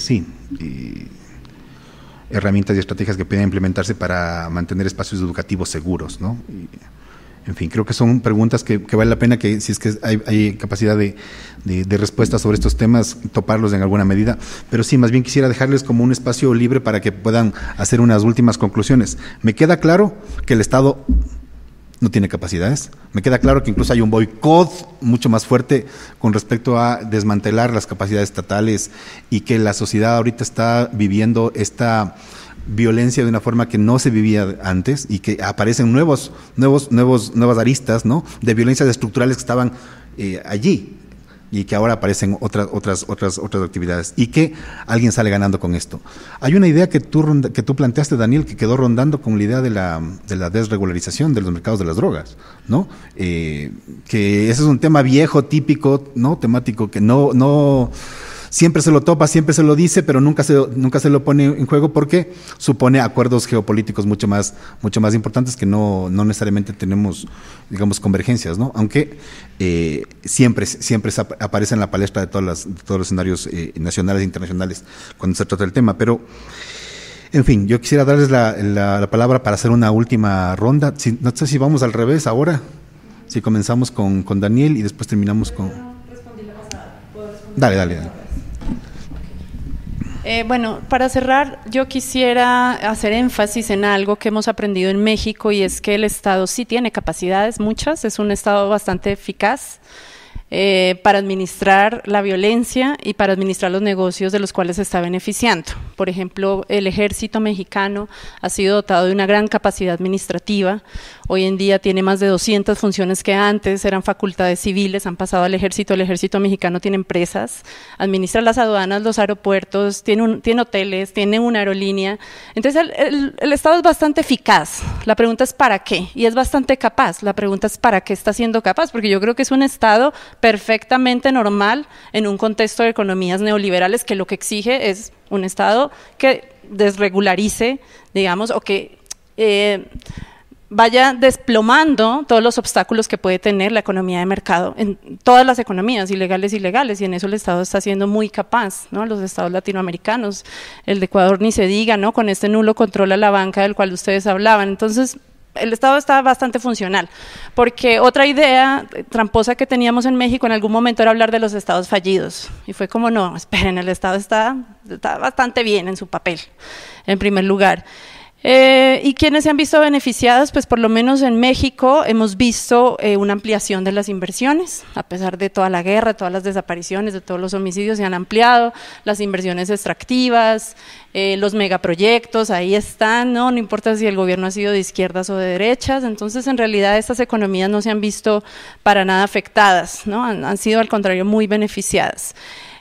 herramientas y estrategias que pueden implementarse para mantener espacios educativos seguros, ¿no? En fin, creo que son preguntas que vale la pena que, si es que hay capacidad de respuesta sobre estos temas, toparlos en alguna medida. Pero sí, más bien quisiera dejarles como un espacio libre para que puedan hacer unas últimas conclusiones. Me queda claro que el Estado no tiene capacidades. Me queda claro que incluso hay un boicot mucho más fuerte con respecto a desmantelar las capacidades estatales y que la sociedad ahorita está viviendo esta violencia de una forma que no se vivía antes y que aparecen nuevas aristas, ¿no?, de violencias estructurales que estaban allí, y que ahora aparecen otras actividades, y que alguien sale ganando con esto. Hay una idea que tú planteaste, Daniel, que quedó rondando con la idea de la desregularización de los mercados de las drogas, ¿no? Que ese es un tema viejo, típico, ¿no? Temático, que no siempre se lo topa, siempre se lo dice, pero nunca se lo pone en juego, porque supone acuerdos geopolíticos mucho más importantes, que no necesariamente tenemos, digamos, convergencias, ¿no? Aunque siempre aparece en la palestra de todos los escenarios nacionales e internacionales cuando se trata del tema. Pero, en fin, yo quisiera darles la palabra para hacer una última ronda. No sé si vamos al revés ahora, si comenzamos con Daniel y después terminamos con... Dale. Bueno, para cerrar, yo quisiera hacer énfasis en algo que hemos aprendido en México, y es que el Estado sí tiene capacidades, muchas, es un Estado bastante eficaz para administrar la violencia y para administrar los negocios de los cuales se está beneficiando. Por ejemplo, el ejército mexicano ha sido dotado de una gran capacidad administrativa. Hoy en día tiene más de 200 funciones que antes eran facultades civiles, han pasado al ejército. El ejército mexicano tiene empresas, administra las aduanas, los aeropuertos, tiene hoteles, tiene una aerolínea. Entonces el Estado es bastante eficaz. La pregunta es ¿para qué? Y es bastante capaz. La pregunta es ¿para qué está siendo capaz? Porque yo creo que es un Estado perfectamente normal en un contexto de economías neoliberales, que lo que exige es un Estado que desregularice, digamos, o que vaya desplomando todos los obstáculos que puede tener la economía de mercado en todas las economías, ilegales y legales, y en eso el Estado está siendo muy capaz, ¿no? Los estados latinoamericanos, el de Ecuador ni se diga, ¿no? Con este nulo control a la banca del cual ustedes hablaban. Entonces, el Estado está bastante funcional, porque otra idea tramposa que teníamos en México en algún momento era hablar de los estados fallidos, y fue como, no, esperen, el Estado está bastante bien en su papel, en primer lugar. ¿Y quiénes se han visto beneficiados? Pues por lo menos en México hemos visto una ampliación de las inversiones, a pesar de toda la guerra, todas las desapariciones, de todos los homicidios, se han ampliado las inversiones extractivas, los megaproyectos, ahí están, ¿no? No importa si el gobierno ha sido de izquierdas o de derechas. Entonces en realidad estas economías no se han visto para nada afectadas, ¿no? Han sido al contrario muy beneficiadas.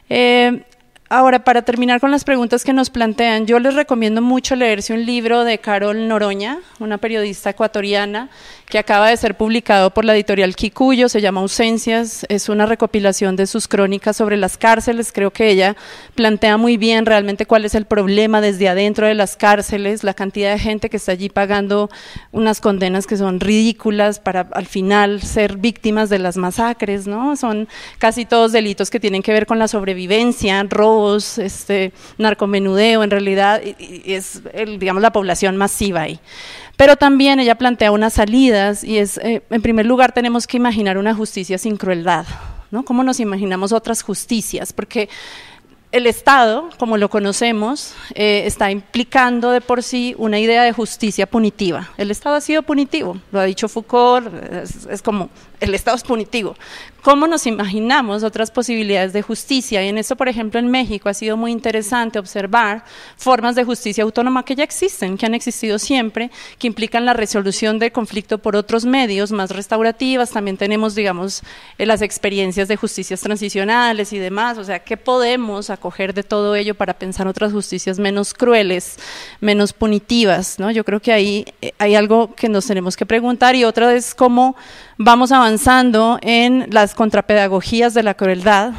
Ahora, para terminar con las preguntas que nos plantean, yo les recomiendo mucho leerse un libro de Carol Noroña, una periodista ecuatoriana, que acaba de ser publicado por la editorial Kikuyo, se llama Ausencias, es una recopilación de sus crónicas sobre las cárceles. Creo que ella plantea muy bien realmente cuál es el problema desde adentro de las cárceles, la cantidad de gente que está allí pagando unas condenas que son ridículas para al final ser víctimas de las masacres, ¿no? Son casi todos delitos que tienen que ver con la sobrevivencia, robos, narcomenudeo, en realidad es digamos la población masiva ahí. Pero también ella plantea unas salidas, y es, en primer lugar, tenemos que imaginar una justicia sin crueldad, ¿no? ¿Cómo nos imaginamos otras justicias? Porque el Estado, como lo conocemos, está implicando de por sí una idea de justicia punitiva. El Estado ha sido punitivo, lo ha dicho Foucault, es como, el Estado es punitivo. ¿Cómo nos imaginamos otras posibilidades de justicia? Y en esto, por ejemplo, en México ha sido muy interesante observar formas de justicia autónoma que ya existen, que han existido siempre, que implican la resolución de conflicto por otros medios más restaurativas. También tenemos, digamos, las experiencias de justicias transicionales y demás. O sea, ¿qué podemos acoger de todo ello para pensar otras justicias menos crueles, menos punitivas, ¿no? Yo creo que ahí hay algo que nos tenemos que preguntar, y otra es cómo vamos avanzando en las contrapedagogías de la crueldad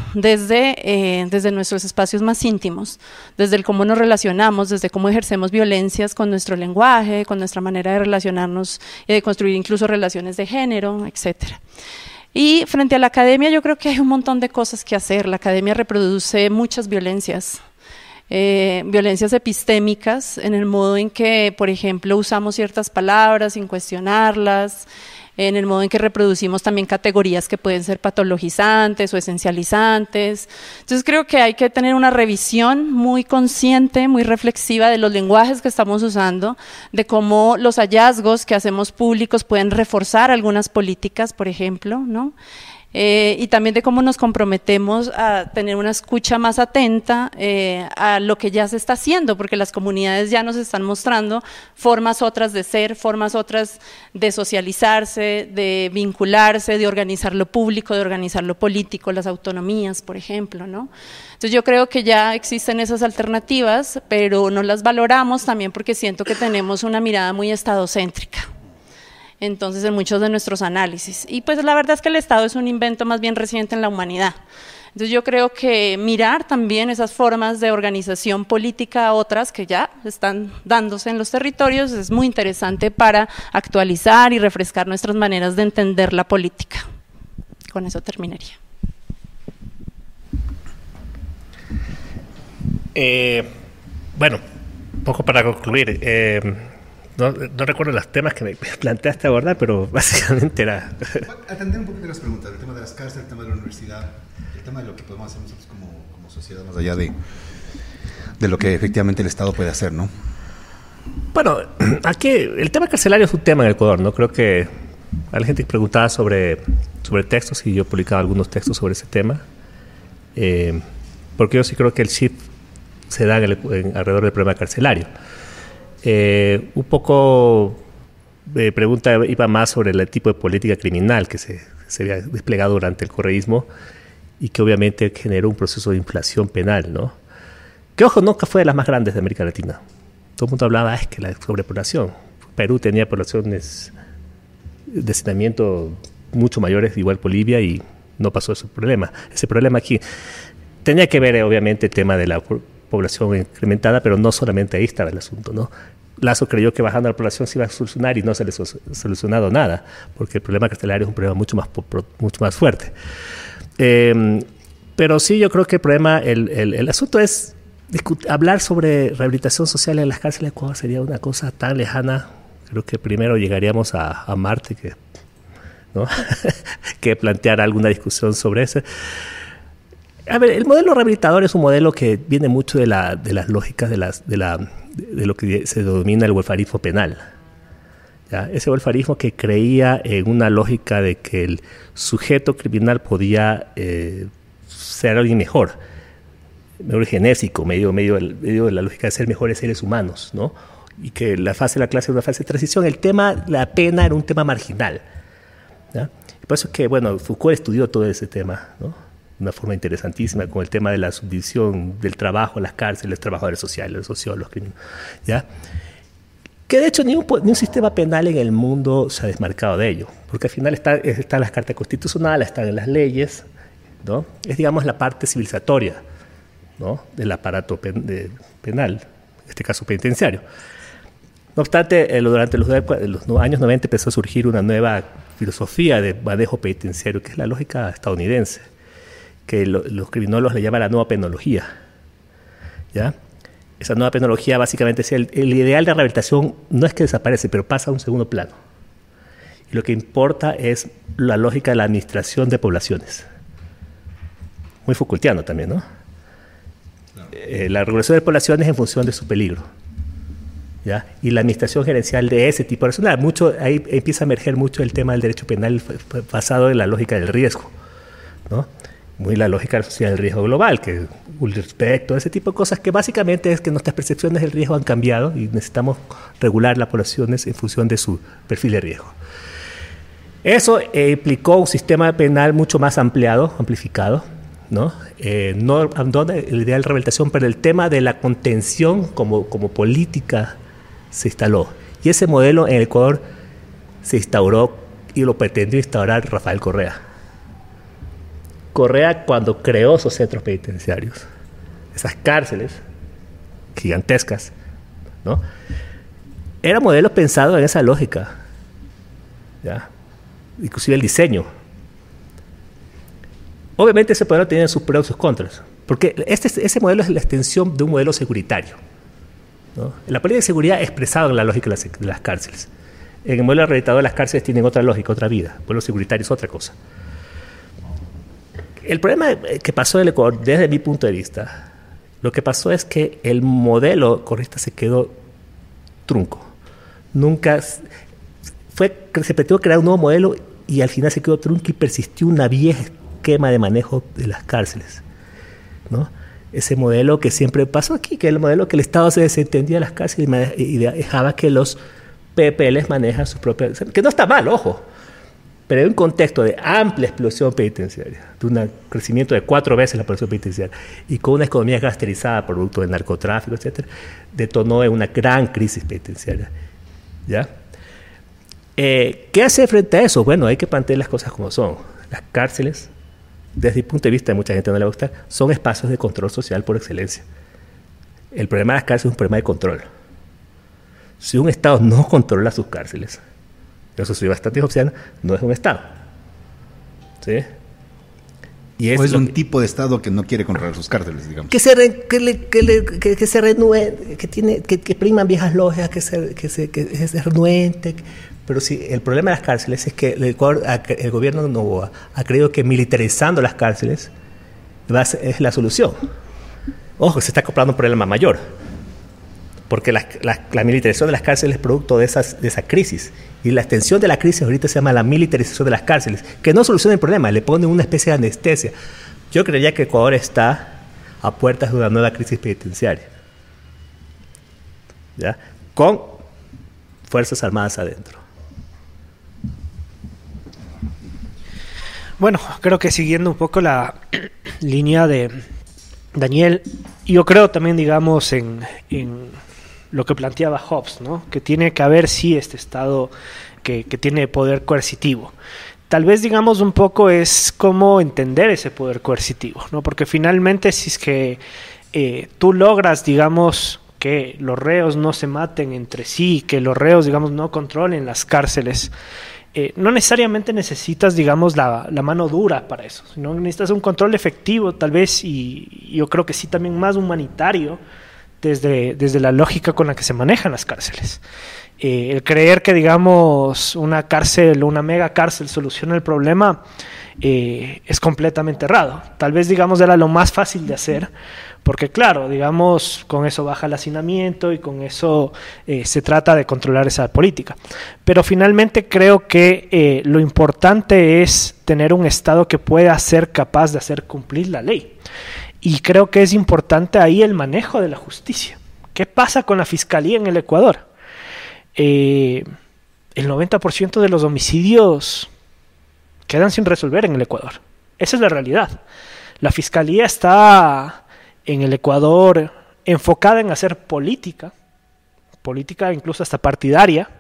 desde nuestros espacios más íntimos, desde el cómo nos relacionamos, desde cómo ejercemos violencias con nuestro lenguaje, con nuestra manera de relacionarnos y de construir incluso relaciones de género, etcétera. Y frente a la academia yo creo que hay un montón de cosas que hacer. La academia reproduce muchas violencias, violencias epistémicas, en el modo en que, por ejemplo, usamos ciertas palabras sin cuestionarlas, en el modo en que reproducimos también categorías que pueden ser patologizantes o esencializantes. Entonces creo que hay que tener una revisión muy consciente, muy reflexiva de los lenguajes que estamos usando, de cómo los hallazgos que hacemos públicos pueden reforzar algunas políticas, por ejemplo, ¿no? y también de cómo nos comprometemos a tener una escucha más atenta a lo que ya se está haciendo, porque las comunidades ya nos están mostrando formas otras de ser, formas otras de socializarse, de vincularse, de organizar lo público, de organizar lo político, las autonomías, por ejemplo, ¿no? Entonces yo creo que ya existen esas alternativas, pero no las valoramos también porque siento que tenemos una mirada muy estadocéntrica. Entonces, en muchos de nuestros análisis. Y pues la verdad es que el Estado es un invento más bien reciente en la humanidad. Entonces yo creo que mirar también esas formas de organización política, otras que ya están dándose en los territorios, es muy interesante para actualizar y refrescar nuestras maneras de entender la política. Con eso terminaría. Bueno, un poco para concluir. No recuerdo los temas que me planteaste abordar, pero básicamente era... Atender un poco de las preguntas, el tema de las cárceles, el tema de la universidad, el tema de lo que podemos hacer nosotros como sociedad, más allá de lo que efectivamente el Estado puede hacer, ¿no? Bueno, aquí el tema carcelario es un tema en el Ecuador, ¿no? Creo que a la gente preguntaba sobre textos y yo publicaba algunos textos sobre ese tema, porque yo sí creo que el shift se da alrededor del problema carcelario. Un poco pregunta iba más sobre el tipo de política criminal que se había desplegado durante el correísmo y que obviamente generó un proceso de inflación penal, ¿no? Que, ojo, nunca fue de las más grandes de América Latina. Todo el mundo hablaba, es que la sobrepoblación. Perú tenía poblaciones de hacinamiento mucho mayores, igual Bolivia, y no pasó ese problema. Ese problema aquí tenía que ver, obviamente, el tema de la población incrementada, pero no solamente ahí estaba el asunto, ¿no? Lazo creyó que bajando la población se iba a solucionar y no se le ha solucionado nada, porque el problema carcelario es un problema mucho más fuerte. Pero sí, yo creo que el problema, el asunto es hablar sobre rehabilitación social en las cárceles de Ecuador sería una cosa tan lejana. Creo que primero llegaríamos a Marte ¿no? que plantear alguna discusión sobre eso. A ver, el modelo rehabilitador es un modelo que viene mucho de las lógicas de lo que se denomina el welfarismo penal. ¿Ya? Ese welfarismo que creía en una lógica de que el sujeto criminal podía ser alguien mejor genésico, medio de la lógica de ser mejores seres humanos, ¿no? Y que la fase de la clase era una fase de transición. El tema, la pena era un tema marginal, ¿ya? Por eso es que, bueno, Foucault estudió todo ese tema, ¿no? De una forma interesantísima, con el tema de la subdivisión del trabajo en las cárceles, los trabajadores sociales, los sociólogos, ¿ya? Que de hecho ni un sistema penal en el mundo se ha desmarcado de ello, porque al final están las cartas constitucionales, están en las leyes, ¿no? Es, digamos, la parte civilizatoria, ¿no? Del aparato penal, en este caso penitenciario. No obstante, durante los años 90 empezó a surgir una nueva filosofía de manejo penitenciario, que es la lógica estadounidense, que los criminólogos le llaman la nueva penología, ¿ya? Esa nueva penología básicamente es el ideal de rehabilitación no es que desaparece, pero pasa a un segundo plano. Y lo que importa es la lógica de la administración de poblaciones. Muy Foucaultiano también, ¿no? La regulación de poblaciones en función de su peligro, ¿ya? Y la administración gerencial de ese tipo de personas. Ahí empieza a emerger mucho el tema del derecho penal basado en la lógica del riesgo, ¿no? Muy la lógica social del riesgo global, que el respecto, ese tipo de cosas que básicamente es que nuestras percepciones del riesgo han cambiado y necesitamos regular las poblaciones en función de su perfil de riesgo. Eso implicó un sistema penal mucho más amplificado, ¿no? No abandona el ideal de rehabilitación, pero el tema de la contención como política se instaló. Y ese modelo en el Ecuador se instauró y lo pretendió instaurar Rafael Correa. Correa, cuando creó esos centros penitenciarios, esas cárceles gigantescas, ¿no? Era modelo pensado en esa lógica, ¿ya? Inclusive el diseño. Obviamente ese modelo tiene sus pros y sus contras, porque ese modelo es la extensión de un modelo securitario, ¿no? La política de seguridad expresada en la lógica de las cárceles. En el modelo rehabilitador las cárceles tienen otra lógica, otra vida. El modelo securitario es otra cosa. El problema que pasó en el Ecuador, desde mi punto de vista, lo que pasó es que el modelo correísta se quedó trunco. Se pretendió crear un nuevo modelo y al final se quedó trunca y persistió una vieja esquema de manejo de las cárceles, ¿no? Ese modelo que siempre pasó aquí, que es el modelo que el Estado se desentendía de las cárceles y dejaba que los PPLs manejan sus propias... Que no está mal, ojo, pero en un contexto de amplia explosión penitenciaria, de un crecimiento de 4 veces la población penitenciaria, y con una economía caracterizada por producto del narcotráfico, etcétera, detonó en una gran crisis penitenciaria, ¿ya? ¿Qué hacer frente a eso? Bueno, hay que plantear las cosas como son. Las cárceles, desde el punto de vista de mucha gente no le gusta, son espacios de control social por excelencia. El problema de las cárceles es un problema de control. Si un Estado no controla sus cárceles, eso soy bastante obsceno, no es un Estado. ¿Sí? Y es un tipo de Estado que no quiere controlar sus cárceles, digamos. Que se renueve, que priman viejas logias, que es renuente. Pero sí, el problema de las cárceles es que el gobierno de Noboa ha creído que militarizando las cárceles es la solución. Ojo, se está comprando un problema mayor. Porque la militarización de las cárceles es producto de esa crisis. Y la extensión de la crisis ahorita se llama la militarización de las cárceles, que no soluciona el problema, le pone una especie de anestesia. Yo creería que Ecuador está a puertas de una nueva crisis penitenciaria, ¿ya? Con Fuerzas Armadas adentro. Bueno, creo que siguiendo un poco la línea de Daniel, yo creo también, digamos, en lo que planteaba Hobbes, ¿no? Que tiene que haber, sí, este Estado que tiene poder coercitivo. Tal vez, digamos, un poco es cómo entender ese poder coercitivo, ¿no? Porque finalmente, si es que tú logras, digamos, que los reos no se maten entre sí, que los reos, digamos, no controlen las cárceles, no necesariamente necesitas, digamos, la mano dura para eso, sino necesitas un control efectivo, tal vez, y yo creo que sí también más humanitario, desde la lógica con la que se manejan las cárceles. El creer que, digamos, una cárcel, una mega cárcel soluciona el problema es completamente errado. Tal vez, digamos, era lo más fácil de hacer, porque claro, digamos, con eso baja el hacinamiento y con eso se trata de controlar esa política. Pero finalmente creo que lo importante es tener un Estado que pueda ser capaz de hacer cumplir la ley. Y creo que es importante ahí el manejo de la justicia. ¿Qué pasa con la fiscalía en el Ecuador? El 90% de los homicidios quedan sin resolver en el Ecuador. Esa es la realidad. La fiscalía está en el Ecuador enfocada en hacer política incluso hasta partidaria,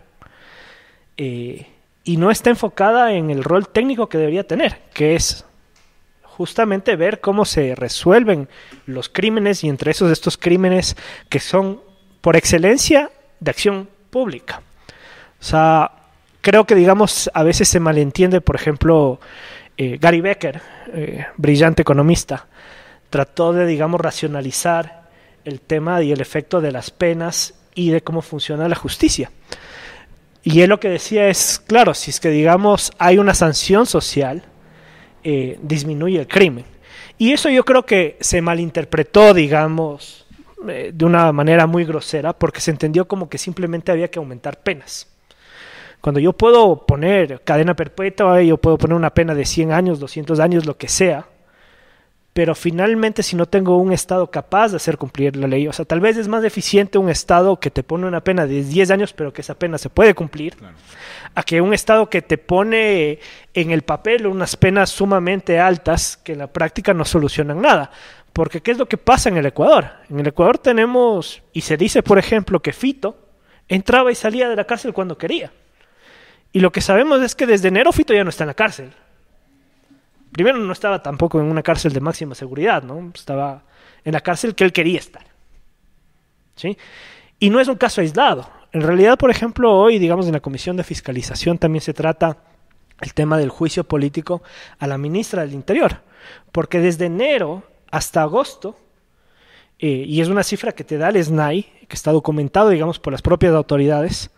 y no está enfocada en el rol técnico que debería tener, que es justamente ver cómo se resuelven los crímenes, y entre esos estos crímenes que son por excelencia de acción pública. O sea, creo que, digamos, a veces se malentiende. Por ejemplo, Gary Becker, brillante economista, trató de, digamos, racionalizar el tema y el efecto de las penas y de cómo funciona la justicia. Y él lo que decía es, claro, si es que, digamos, hay una sanción social, disminuye el crimen. Y eso yo creo que se malinterpretó, digamos, de una manera muy grosera, porque se entendió como que simplemente había que aumentar penas. Cuando yo puedo poner cadena perpetua, yo puedo poner una pena de 100 años, 200 años, lo que sea, pero finalmente si no tengo un Estado capaz de hacer cumplir la ley, o sea, tal vez es más eficiente un Estado que te pone una pena de 10 años, pero que esa pena se puede cumplir, claro, a que un Estado que te pone en el papel unas penas sumamente altas que en la práctica no solucionan nada. Porque ¿qué es lo que pasa en el Ecuador? En el Ecuador tenemos, y se dice, por ejemplo, que Fito entraba y salía de la cárcel cuando quería. Y lo que sabemos es que desde enero Fito ya no está en la cárcel. Primero, no estaba tampoco en una cárcel de máxima seguridad, ¿no? Estaba en la cárcel que él quería estar, ¿sí? Y no es un caso aislado. En realidad, por ejemplo, hoy, digamos, en la Comisión de Fiscalización también se trata el tema del juicio político a la ministra del Interior. Porque desde enero hasta agosto, y es una cifra que te da el SNAI, que está documentado, digamos, por las propias autoridades,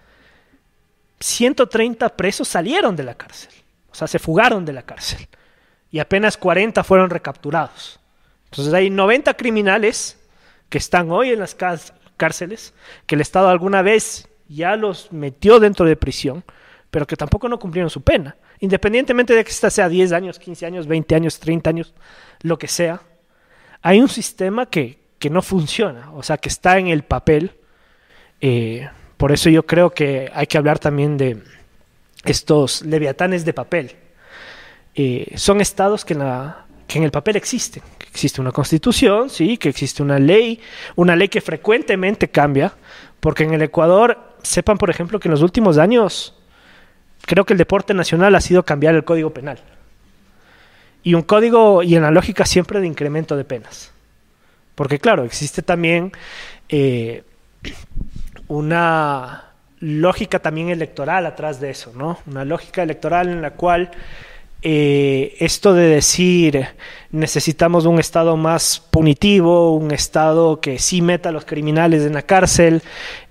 130 presos salieron de la cárcel. O sea, se fugaron de la cárcel. Y apenas 40 fueron recapturados. Entonces hay 90 criminales que están hoy en las cárceles, que el Estado alguna vez ya los metió dentro de prisión, pero que tampoco no cumplieron su pena. Independientemente de que esta sea 10 años, 15 años, 20 años, 30 años, lo que sea, hay un sistema que no funciona, o sea, que está en el papel. Por eso yo creo que hay que hablar también de estos leviatanes de papel. Son estados que en el papel existen. Que existe una constitución, sí, que existe una ley que frecuentemente cambia, porque en el Ecuador, sepan por ejemplo que en los últimos años, creo que el deporte nacional ha sido cambiar el Código Penal. Y un código, y en la lógica siempre de incremento de penas. Porque claro, existe también una lógica también electoral atrás de eso, ¿no? Una lógica electoral en la cual esto de decir necesitamos un Estado más punitivo, un Estado que sí meta a los criminales en la cárcel,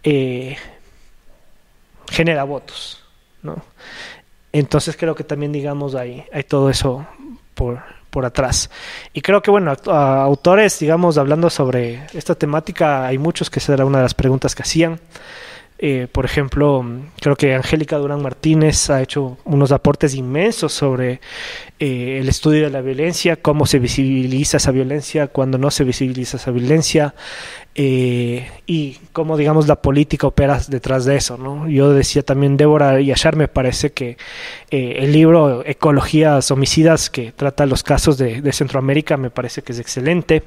genera votos, ¿no? Entonces creo que también, digamos, hay todo eso por atrás. Y creo que, bueno, autores, digamos, hablando sobre esta temática, hay muchos que esa era una de las preguntas que hacían. Por ejemplo, creo que Angélica Durán Martínez ha hecho unos aportes inmensos sobre el estudio de la violencia, cómo se visibiliza esa violencia, cuándo no se visibiliza esa violencia, y cómo, digamos, la política opera detrás de eso, ¿no? Yo decía también, Débora Yashar, me parece que el libro Ecologías Homicidas, que trata los casos de Centroamérica, me parece que es excelente,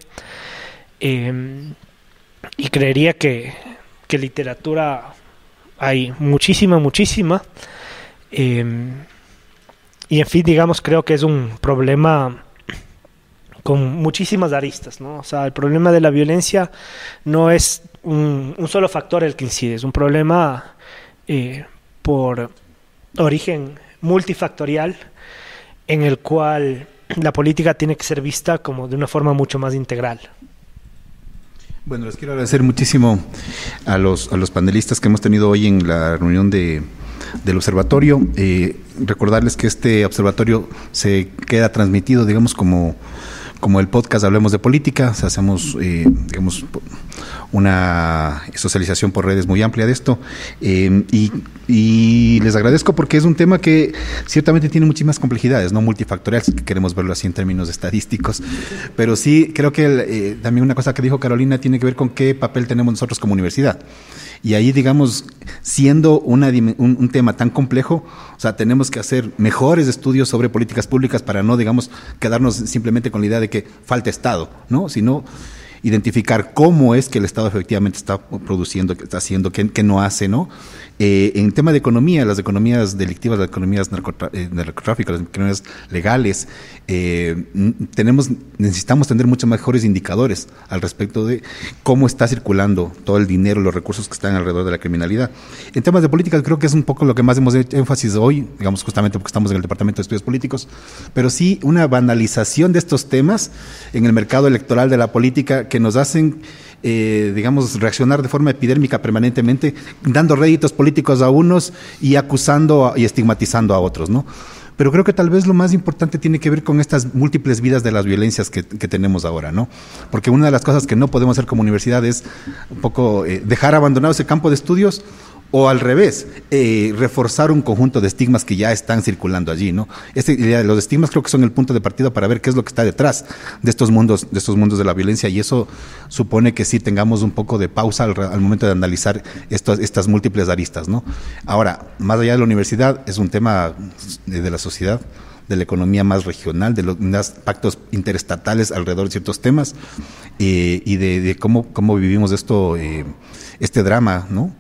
y creería que literatura hay muchísima, y en fin, digamos, creo que es un problema con muchísimas aristas, ¿no? O sea, el problema de la violencia no es un solo factor el que incide, es un problema por origen multifactorial, en el cual la política tiene que ser vista como de una forma mucho más integral. Bueno, les quiero agradecer muchísimo a los panelistas que hemos tenido hoy en la reunión del observatorio. Recordarles que este observatorio se queda transmitido, digamos, como el podcast Hablemos de Política. O sea, hacemos, digamos, una socialización por redes muy amplia de esto. Y les agradezco porque es un tema que ciertamente tiene muchísimas complejidades, no multifactoriales, que queremos verlo así en términos estadísticos, pero sí creo que también una cosa que dijo Carolina tiene que ver con qué papel tenemos nosotros como universidad. Y ahí, digamos, siendo un tema tan complejo, o sea, tenemos que hacer mejores estudios sobre políticas públicas para no, digamos, quedarnos simplemente con la idea de que falta Estado, ¿no? Sino identificar cómo es que el Estado efectivamente está produciendo, qué está haciendo, qué no hace, ¿no? En tema de economía, las economías delictivas, las economías narcotráfico, las economías legales, necesitamos tener muchos mejores indicadores al respecto de cómo está circulando todo el dinero, los recursos que están alrededor de la criminalidad. En temas de política creo que es un poco lo que más hemos hecho énfasis hoy, digamos, justamente porque estamos en el Departamento de Estudios Políticos, pero sí una banalización de estos temas en el mercado electoral de la política que nos hacen digamos, reaccionar de forma epidérmica permanentemente, dando réditos políticos a unos y acusando y estigmatizando a otros, ¿no? Pero creo que tal vez lo más importante tiene que ver con estas múltiples vidas de las violencias que tenemos ahora, ¿no? Porque una de las cosas que no podemos hacer como universidad es un poco dejar abandonado ese campo de estudios, o al revés, reforzar un conjunto de estigmas que ya están circulando allí, ¿no? Los estigmas creo que son el punto de partida para ver qué es lo que está detrás de estos mundos de la violencia, y eso supone que sí tengamos un poco de pausa al momento de analizar estas múltiples aristas, ¿no? Ahora, más allá de la universidad, es un tema de la sociedad, de la economía más regional, de los pactos interestatales alrededor de ciertos temas, y de cómo vivimos este drama, ¿no?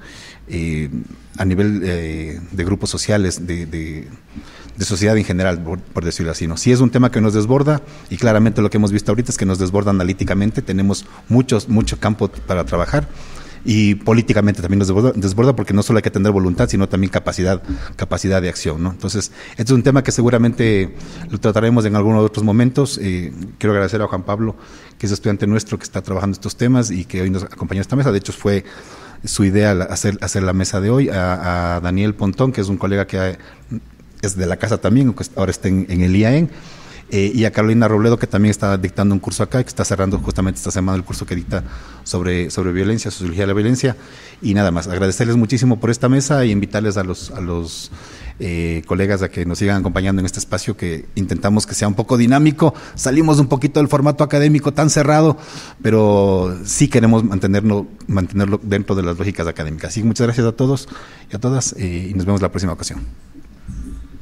A nivel de grupos sociales, de sociedad en general, por decirlo así, ¿no? Sí es un tema que nos desborda, y claramente lo que hemos visto ahorita es que nos desborda analíticamente, tenemos mucho campo para trabajar, y políticamente también nos desborda porque no solo hay que tener voluntad, sino también capacidad de acción, ¿no? Entonces, este es un tema que seguramente lo trataremos en algunos otros momentos. Quiero agradecer a Juan Pablo, que es estudiante nuestro, que está trabajando estos temas y que hoy nos acompañó a esta mesa. De hecho, fue su idea hacer la mesa de hoy, a Daniel Pontón, que es un colega que es de la casa también, que ahora está en el IAEN, y a Carolina Robledo, que también está dictando un curso acá, que está cerrando justamente esta semana el curso que dicta sobre violencia, sociología de la violencia. Y nada más, agradecerles muchísimo por esta mesa y invitarles a los colegas a que nos sigan acompañando en este espacio que intentamos que sea un poco dinámico. Salimos un poquito del formato académico tan cerrado, pero sí queremos mantenerlo dentro de las lógicas académicas. Así que muchas gracias a todos y a todas y nos vemos la próxima ocasión.